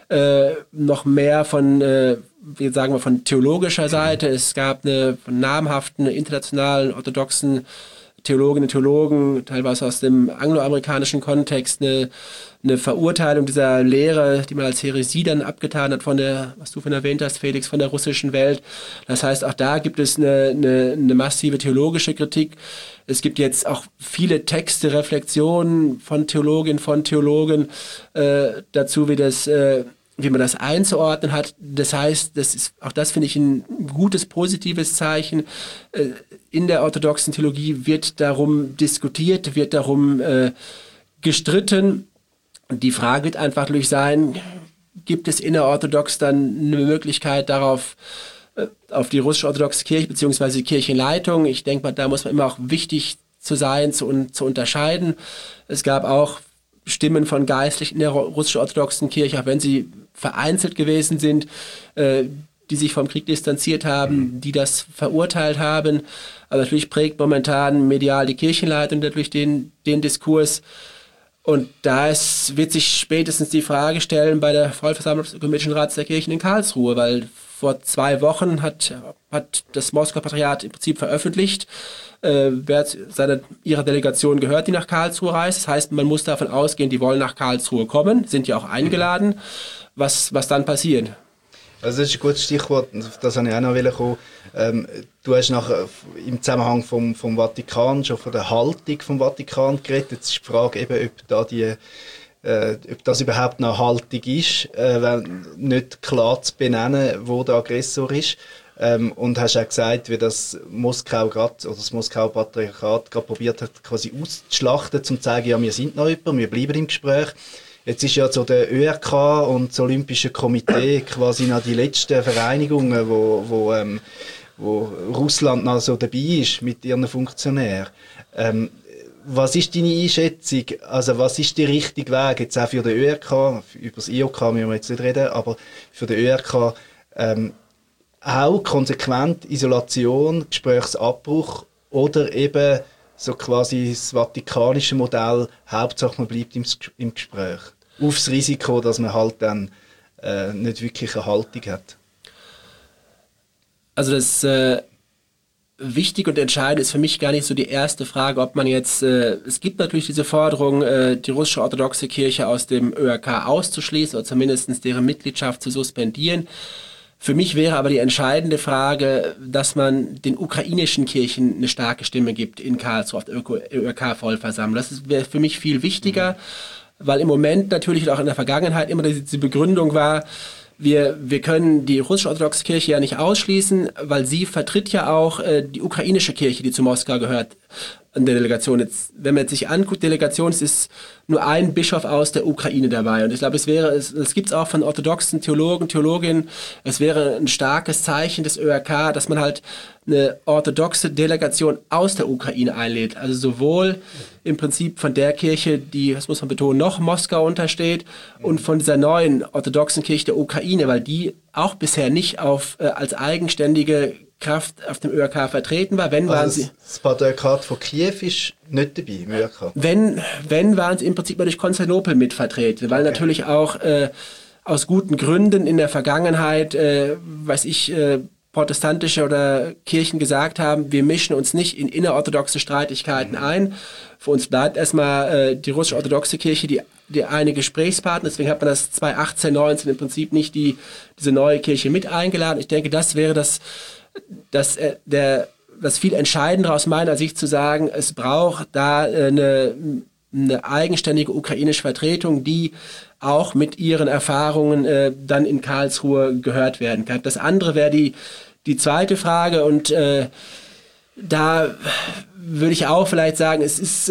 noch mehr von, wie sagen wir, von theologischer Seite. Es gab von namhaften internationalen orthodoxen Theologinnen und Theologen, teilweise aus dem angloamerikanischen Kontext, eine Verurteilung dieser Lehre, die man als Häresie dann abgetan hat von der, was du von erwähnt hast, Felix, von der russischen Welt. Das heißt, auch da gibt es eine massive theologische Kritik. Es gibt jetzt auch viele Texte, Reflexionen von Theologinnen, von Theologen dazu, wie man das einzuordnen hat. Das heißt, auch das finde ich ein gutes, positives Zeichen. In der orthodoxen Theologie wird darum diskutiert, wird darum gestritten. Und die Frage wird einfach durch sein, gibt es innerorthodox dann eine Möglichkeit darauf, auf die russisch-orthodoxe Kirche bzw. die Kirchenleitung? Ich denke mal, da muss man immer auch wichtig zu sein, zu unterscheiden. Es gab auch Stimmen von Geistlichen in der russisch-orthodoxen Kirche, auch wenn sie vereinzelt gewesen sind, die sich vom Krieg distanziert haben, die das verurteilt haben. Aber natürlich prägt momentan medial die Kirchenleitung dadurch den Diskurs. Und da wird sich spätestens die Frage stellen bei der Vollversammlung des Ökumenischen Rats der Kirchen in Karlsruhe, weil vor 2 Wochen hat das Moskauer Patriarchat im Prinzip veröffentlicht, wer ihrer Delegation gehört, die nach Karlsruhe reist. Das heißt, man muss davon ausgehen, die wollen nach Karlsruhe kommen, sind ja auch eingeladen. Was dann passiert? Also das ist ein gutes Stichwort, das habe ich auch noch kommen. Du hast im Zusammenhang vom Vatikan schon von der Haltung vom Vatikan geredet. Jetzt ist die Frage eben, ob das überhaupt eine Haltung ist, nicht klar zu benennen, wo der Aggressor ist. Und hast auch gesagt, wie das Moskauer Patriarchat gerade probiert hat, quasi auszuschlachten, um zu zeigen, ja, wir sind noch jemand, wir bleiben im Gespräch. Jetzt ist ja so der ÖRK und das Olympische Komitee quasi noch die letzten Vereinigungen, wo Russland noch so dabei ist mit ihren Funktionären. Was ist deine Einschätzung? Also was ist der richtige Weg jetzt auch für den ÖRK? Über das IOK müssen wir jetzt nicht reden, aber für den ÖRK auch konsequent Isolation, Gesprächsabbruch oder eben so quasi das vatikanische Modell, Hauptsache man bleibt im Gespräch. Aufs Risiko, dass man halt dann nicht wirklich eine Haltung hat. Also das wichtig und entscheidend ist für mich gar nicht so die erste Frage, ob man jetzt, es gibt natürlich diese Forderung, die russische orthodoxe Kirche aus dem ÖRK auszuschließen oder zumindest deren Mitgliedschaft zu suspendieren. Für mich wäre aber die entscheidende Frage, dass man den ukrainischen Kirchen eine starke Stimme gibt in Karlsruhe auf der ÖRK-Vollversammlung. Das wäre für mich viel wichtiger, weil im Moment natürlich und auch in der Vergangenheit immer diese Begründung war, wir können die russisch-orthodoxe Kirche ja nicht ausschließen, weil sie vertritt ja auch die ukrainische Kirche, die zu Moskau gehört, in der Delegation. Jetzt, wenn man sich anguckt, Delegation, es ist nur ein Bischof aus der Ukraine dabei. Und ich glaube, es gibt es auch von orthodoxen Theologen, Theologinnen, es wäre ein starkes Zeichen des ÖRK, dass man halt eine orthodoxe Delegation aus der Ukraine einlädt. Also sowohl im Prinzip von der Kirche, die, das muss man betonen, noch Moskau untersteht, und von dieser neuen orthodoxen Kirche der Ukraine, weil die auch bisher nicht als eigenständige Kraft auf dem ÖRK vertreten war. Das Patriarchat von Kiew ist nicht dabei im ÖRK? Wenn waren sie im Prinzip durch Konstantinopel mitvertreten, weil natürlich auch aus guten Gründen in der Vergangenheit, protestantische oder Kirchen gesagt haben, wir mischen uns nicht in innerorthodoxe Streitigkeiten ein. Für uns bleibt erstmal die russisch-orthodoxe Kirche die eine Gesprächspartner. Deswegen hat man das 2018, 19 im Prinzip nicht diese neue Kirche mit eingeladen. Ich denke, das wäre das viel entscheidender aus meiner Sicht zu sagen, es braucht da eine eigenständige ukrainische Vertretung, die auch mit ihren Erfahrungen dann in Karlsruhe gehört werden kann. Das andere wäre die zweite Frage, und da würde ich auch vielleicht sagen, es ist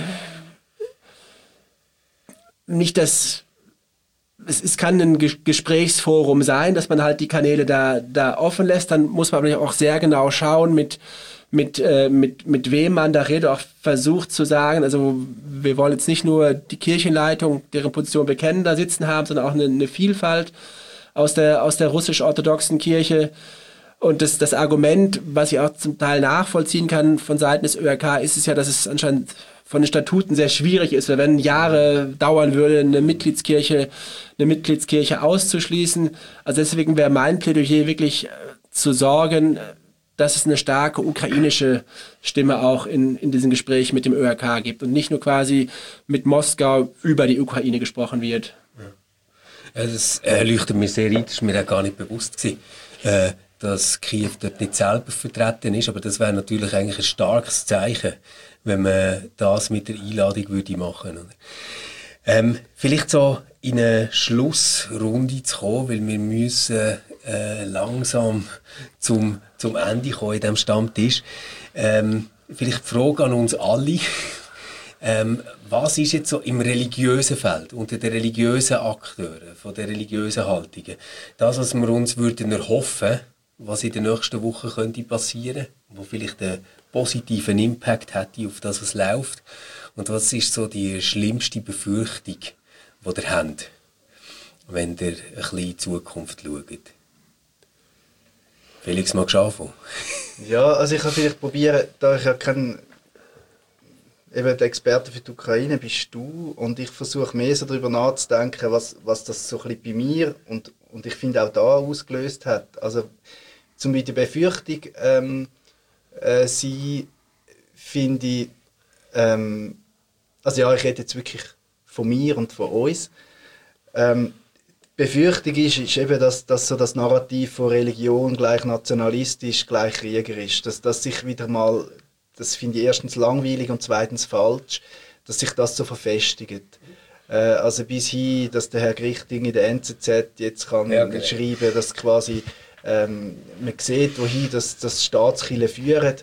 nicht das. Es kann ein Gesprächsforum sein, dass man halt die Kanäle da offen lässt. Dann muss man aber auch sehr genau schauen, mit wem man da redet, auch versucht zu sagen, also wir wollen jetzt nicht nur die Kirchenleitung, deren Position wir kennen, da sitzen haben, sondern auch eine Vielfalt aus der russisch-orthodoxen Kirche. Und das Argument, was ich auch zum Teil nachvollziehen kann von Seiten des ÖRK, ist es ja, dass es anscheinend von den Statuten sehr schwierig ist, weil wenn Jahre dauern würde, eine Mitgliedskirche auszuschließen. Also deswegen wäre mein Plädoyer wirklich zu sorgen, dass es eine starke ukrainische Stimme auch in diesem Gespräch mit dem ÖRK gibt und nicht nur quasi mit Moskau über die Ukraine gesprochen wird. Ja, das leuchtet mir sehr ein, das war mir auch gar nicht bewusst gewesen, dass Kiew dort nicht selber vertreten ist, aber das wäre natürlich eigentlich ein starkes Zeichen, wenn man das mit der Einladung würde machen würde. Vielleicht so in eine Schlussrunde zu kommen, weil wir müssen langsam zum Ende kommen in diesem Stammtisch. Vielleicht die Frage an uns alle. Was ist jetzt so im religiösen Feld, unter den religiösen Akteuren, von den religiösen Haltungen, das, was wir uns würden erhoffen, was in den nächsten Wochen könnte passieren, wo vielleicht einen positiven Impact hätte auf das, was läuft? Und was ist so die schlimmste Befürchtung, die ihr habt, wenn ihr ein bisschen in die Zukunft schaut? Felix, magst du anfangen? Ja, also ich kann vielleicht probieren, da ich ja kein der Experte für die Ukraine bist du, und ich versuche mehr so darüber nachzudenken, was das so ein bisschen bei mir und ich finde auch da ausgelöst hat. Also zum Beispiel die Befürchtung, sie finde ich, also ja, ich rede jetzt wirklich von mir und von uns. Befürchtung ist eben, dass so das Narrativ von Religion gleich nationalistisch, gleich kriegerisch, dass sich wieder mal, das finde ich erstens langweilig und zweitens falsch, dass sich das so verfestigt. Also bis hin, dass der Herr Grichting in der NZZ jetzt kann schreiben, dass quasi man sieht, wohin das Staatskirchen führen,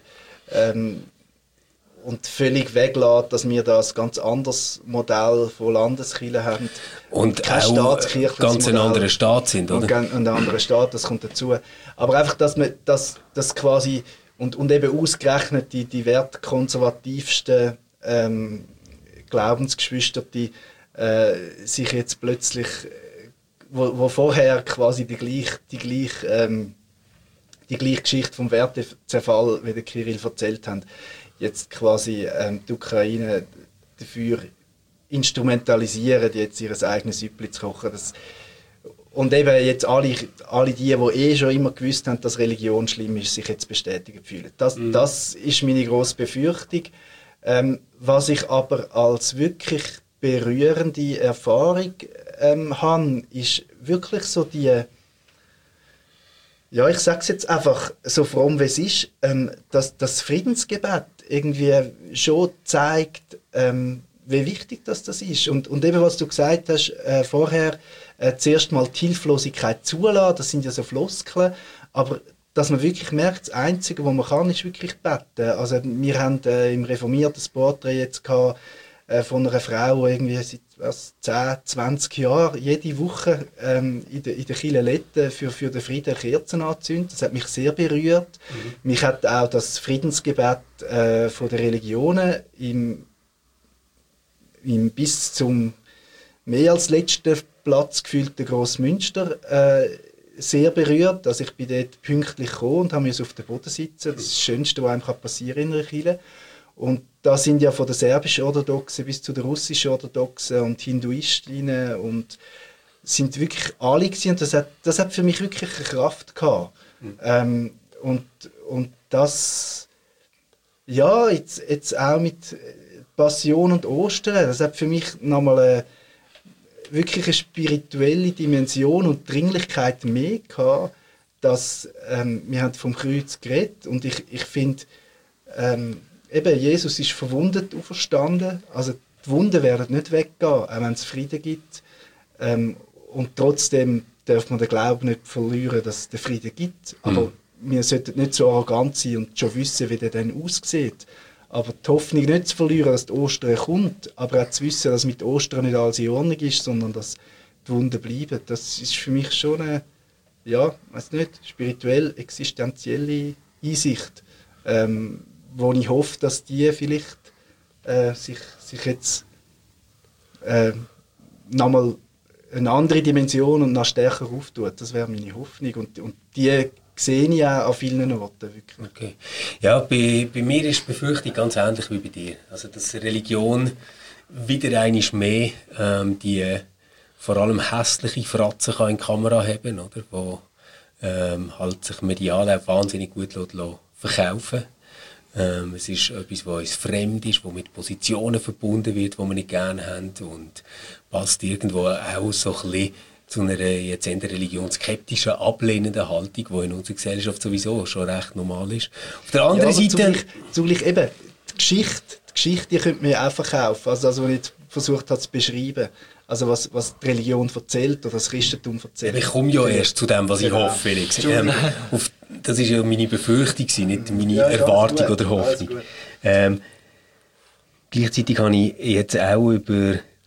und völlig weglässt, dass wir da ein ganz anderes Modell von Landeskirchen haben. Und auch ganz ein anderer Staat sind, oder? Und ein anderer Staat, das kommt dazu. Aber einfach, dass man das quasi und eben ausgerechnet die wertkonservativsten Glaubensgeschwister, die sich jetzt plötzlich, wo vorher quasi die gleiche Geschichte vom Wertezerfall, wie der Kirill erzählt hat, jetzt quasi die Ukraine dafür instrumentalisieren, jetzt ihr eigenes Süppli zu kochen. Und eben jetzt alle die schon immer gewusst haben, dass Religion schlimm ist, sich jetzt bestätigt fühlen. Das ist meine grosse Befürchtung. Was ich aber als wirklich berührende Erfahrung habe, ist wirklich so die, ja, ich sage es jetzt einfach so fromm, wie es ist, dass das Friedensgebet irgendwie schon zeigt, wie wichtig das ist. Und eben, was du gesagt hast vorher, zuerst mal die Hilflosigkeit zulassen, das sind ja so Floskeln, aber dass man wirklich merkt, das Einzige, was man kann, ist wirklich beten. Also wir haben im Reformierten das Porträt jetzt gehabt, von einer Frau, die irgendwie seit 10, 20 Jahren jede Woche in der Kirche Letten für den Frieden Kerzen anzündet. Das hat mich sehr berührt. Mich hat auch das Friedensgebet von der Religionen bis zum mehr als letzten Platz gefühlten Grossmünster sehr berührt. Also ich bin dort pünktlich gekommen und habe auf dem Boden sitzen. Das ist das Schönste, was einem passieren kann in einer Kirche. Und da sind ja von der serbisch-orthodoxen bis zu der russisch-orthodoxen und Hinduistinnen und sind wirklich alle gewesen. Und das hat für mich wirklich eine Kraft gehabt. Und das, ja, jetzt auch mit Passion und Ostern, das hat für mich nochmal wirklich eine spirituelle Dimension und Dringlichkeit mehr gehabt, dass wir haben vom Kreuz geredet und ich finde, eben, Jesus ist verwundet auferstanden, also die Wunden werden nicht weggehen, auch wenn es Frieden gibt. Und trotzdem darf man den Glauben nicht verlieren, dass es den Frieden gibt. Aber wir sollten nicht so arrogant sein und schon wissen, wie der dann aussieht. Aber die Hoffnung nicht zu verlieren, dass die Ostern kommt, aber auch zu wissen, dass mit Ostern nicht alles in Ordnung ist, sondern dass die Wunden bleiben. Das ist für mich schon eine, ja, weiß nicht, spirituell existenzielle Einsicht, wo ich hoffe, dass die vielleicht sich jetzt nochmal eine andere Dimension und noch stärker auftut. Das wäre meine Hoffnung. Und die sehe ich auch an vielen Orten. Wirklich. Okay. Ja, bei mir ist die Befürchtung ganz ähnlich wie bei dir. Also, dass Religion wieder einmal mehr die vor allem hässliche Fratzen kann in die Kamera haben, oder? Wo halt sich medial auch wahnsinnig gut verkaufen. Es ist etwas, was uns fremd ist, was mit Positionen verbunden wird, die wir nicht gerne haben und passt irgendwo auch so ein bisschen zu einer jetzt eher religionsskeptischen, ablehnenden Haltung, die in unserer Gesellschaft sowieso schon recht normal ist. Auf der anderen Seite... Zugleich eben, die Geschichte könnte man ja auch verkaufen, also das, was ich jetzt versucht habe zu beschreiben. Also was die Religion erzählt oder das Christentum erzählt. Ich komme ja erst zu dem, was ich hoffe, Felix. Das war ja meine Befürchtung, nicht meine Erwartung oder Hoffnung. Gleichzeitig habe ich jetzt auch über die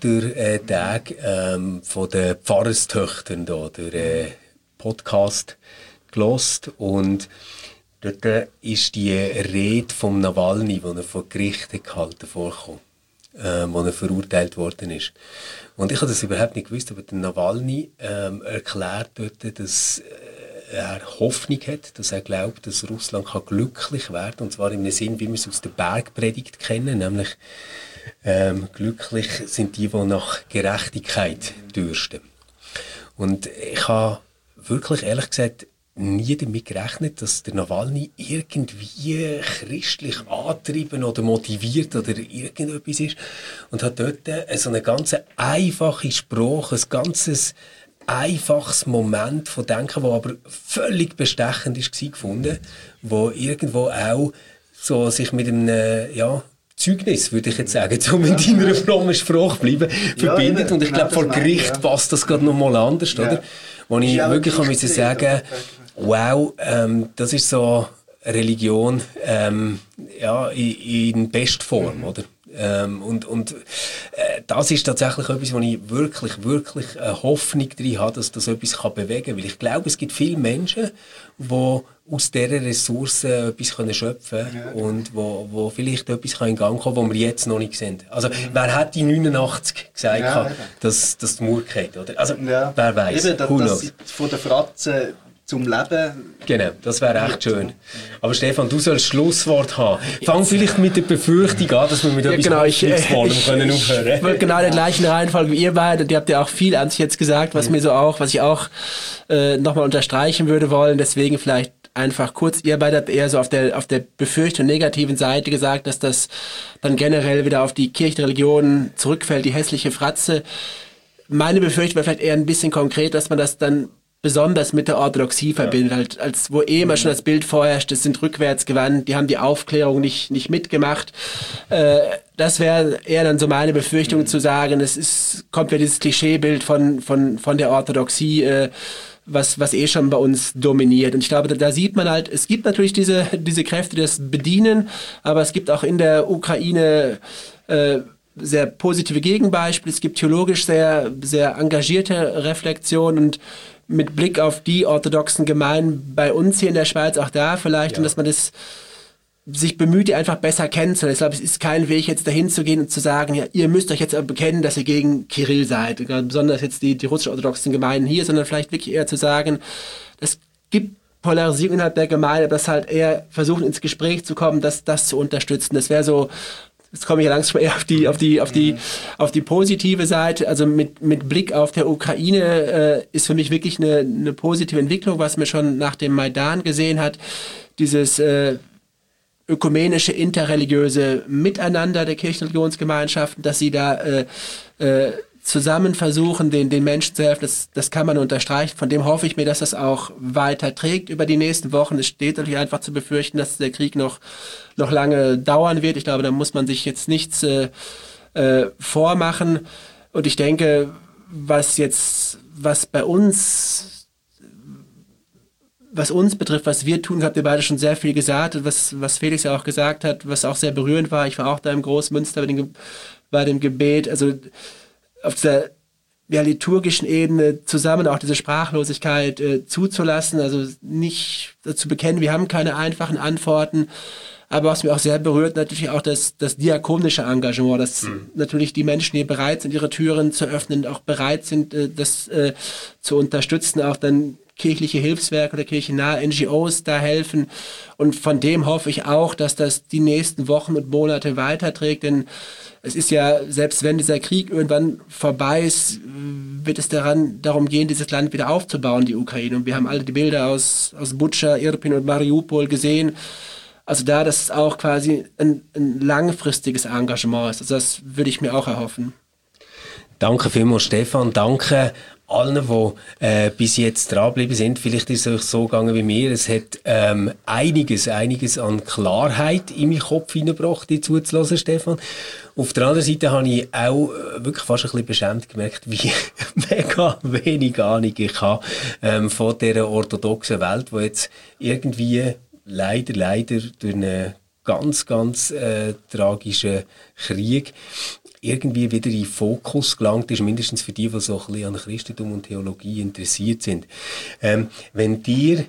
Ostertage von den Pfarrerstöchtern da, den Podcast gehört und dort ist die Rede vom Nawalny, die er vor Gericht gehalten vorgekommen. Wo er verurteilt worden ist. Und ich habe das überhaupt nicht gewusst, aber der Nawalny erklärt dort, dass er Hoffnung hat, dass er glaubt, dass Russland kann glücklich werden kann, und zwar in einem Sinn, wie wir es aus der Bergpredigt kennen, nämlich glücklich sind die nach Gerechtigkeit dürsten. Und ich habe wirklich, ehrlich gesagt, nie damit gerechnet, dass der Nawalny irgendwie christlich angetrieben oder motiviert oder irgendetwas ist. Und hat dort so eine ganz einfache Sprache, ein ganzes einfaches Moment von Denken, das aber völlig bestechend ist, gefunden, wo irgendwo auch so sich mit einem, Zeugnis, würde ich jetzt sagen, um in deiner frommen Sprache bleiben, verbindet. Und ich glaube, vor Gericht passt das gerade noch mal anders, oder? Wo ich wirklich muss sagen, wow, das ist so Religion in Bestform, oder? Das ist tatsächlich etwas, wo ich wirklich Hoffnung drin habe, dass das etwas bewegen kann. Weil ich glaube, es gibt viele Menschen, die aus dieser Ressource etwas schöpfen können und wo vielleicht etwas in Gang kommen kann, was wir jetzt noch nicht sehen. Also, wer hat die 89 gesagt, dass die Mauer geht, oder? Also, wer weiss. Eben, das von der Fratze zum Leben. Genau, das wäre echt schön. Aber Stefan, du sollst Schlusswort haben. Fang vielleicht mit der Befürchtung an, dass wir mit etwas Hoffnungsvollem können aufhören. Ich wollte genau in der gleichen Reihenfolge wie ihr beide, und ihr habt ja auch viel an sich jetzt gesagt, was ich auch nochmal unterstreichen würde wollen, deswegen vielleicht einfach kurz, ihr beide habt eher so auf der Befürchtung negativen Seite gesagt, dass das dann generell wieder auf die Kirchenreligion zurückfällt, die hässliche Fratze. Meine Befürchtung wäre vielleicht eher ein bisschen konkret, dass man das dann besonders mit der Orthodoxie verbindet, als wo immer schon das Bild vorherrscht, das sind rückwärtsgewandt, die haben die Aufklärung nicht mitgemacht. Das wäre eher dann so meine Befürchtung zu sagen, kommt ja dieses Klischeebild von der Orthodoxie, was schon bei uns dominiert. Und ich glaube, da sieht man halt, es gibt natürlich diese Kräfte, die das bedienen, aber es gibt auch in der Ukraine sehr positive Gegenbeispiele, es gibt theologisch sehr, sehr engagierte Reflexionen und mit Blick auf die orthodoxen Gemeinden bei uns hier in der Schweiz, auch da vielleicht, und dass man das sich bemüht, die einfach besser kennenzulernen. Ich glaube, es ist kein Weg, jetzt dahin zu gehen und zu sagen, ja, ihr müsst euch jetzt bekennen, dass ihr gegen Kirill seid, besonders jetzt die russisch-orthodoxen Gemeinden hier, sondern vielleicht wirklich eher zu sagen, es gibt Polarisierung innerhalb der Gemeinde, aber das halt eher versuchen, ins Gespräch zu kommen, das zu unterstützen. Das wäre so, jetzt komme ich ja langsam eher auf die positive Seite. Also mit Blick auf der Ukraine ist für mich wirklich eine positive Entwicklung, was man schon nach dem Maidan gesehen hat. Dieses ökumenische, interreligiöse Miteinander der Kirchenreligionsgemeinschaften, dass sie da zusammen versuchen, den Menschen zu helfen, das kann man unterstreichen. Von dem hoffe ich mir, dass das auch weiter trägt über die nächsten Wochen. Es steht natürlich einfach zu befürchten, dass der Krieg noch lange dauern wird. Ich glaube, da muss man sich jetzt nichts vormachen. Und ich denke, was uns betrifft, was wir tun, habt ihr beide schon sehr viel gesagt, was Felix ja auch gesagt hat, was auch sehr berührend war. Ich war auch da im Großmünster bei dem Gebet. Also auf dieser liturgischen Ebene zusammen auch diese Sprachlosigkeit zuzulassen, also nicht zu bekennen, wir haben keine einfachen Antworten, aber was mir auch sehr berührt, natürlich auch das diakonische Engagement, dass natürlich die Menschen hier bereit sind, ihre Türen zu öffnen, auch bereit sind, das zu unterstützen, auch dann kirchliche Hilfswerke oder kirchennahe NGOs da helfen. Und von dem hoffe ich auch, dass das die nächsten Wochen und Monate weiterträgt, denn es ist ja, selbst wenn dieser Krieg irgendwann vorbei ist, wird es darum gehen, dieses Land wieder aufzubauen, die Ukraine. Und wir haben alle die Bilder aus Butscha, Irpin und Mariupol gesehen. Also das ist auch quasi ein langfristiges Engagement ist. Also das würde ich mir auch erhoffen. Danke vielmals, Stefan. Danke allen, die bis jetzt dranbleiben sind. Vielleicht ist es euch so gegangen wie mir. Es hat einiges an Klarheit in meinen Kopf hineingebracht, dir zuzuhören, Stefan. Auf der anderen Seite habe ich auch wirklich fast ein bisschen beschämt gemerkt, wie mega wenig Ahnung ich habe von dieser orthodoxen Welt, die jetzt irgendwie leider durch einen ganz tragischen Krieg irgendwie wieder in den Fokus gelangt ist, mindestens für die so ein bisschen an Christentum und Theologie interessiert sind. Wenn ihr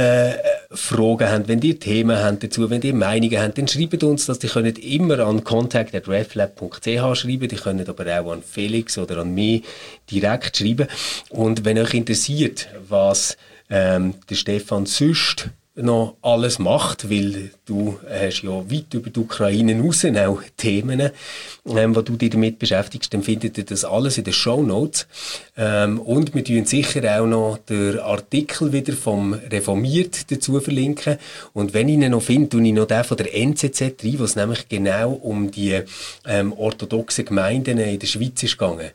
Fragen habt, wenn ihr Themen habt dazu, wenn ihr Meinungen habt, dann schreibt uns das. Die könnt immer an contact@reflab.ch schreiben, die könnt aber auch an Felix oder an mich direkt schreiben. Und wenn euch interessiert, was der Stefan sonst noch alles macht, weil du hast ja weit über die Ukraine raus auch Themen, wo du dich damit beschäftigst, dann findet ihr das alles in den Shownotes. Und wir tun sicher auch noch den Artikel wieder vom Reformiert dazu verlinken. Und wenn ich ihn noch finde, tue ich noch den von der NZZ rein, wo es nämlich genau um die orthodoxen Gemeinden in der Schweiz ist gegangen.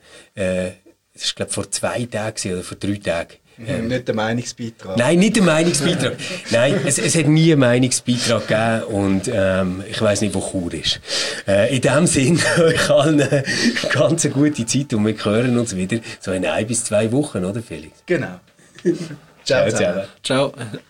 Das ist, glaube ich, vor 2 Tagen oder vor 3 Tagen. Nicht der Meinungsbeitrag. Nein, nicht der Meinungsbeitrag. Nein, es hat nie einen Meinungsbeitrag gegeben und ich weiss nicht, wo Chur ist. In dem Sinn, euch allen eine ganz gute Zeit und wir hören uns wieder so in 1 bis 2 Wochen, oder Felix? Genau. Ciao zusammen. Ciao.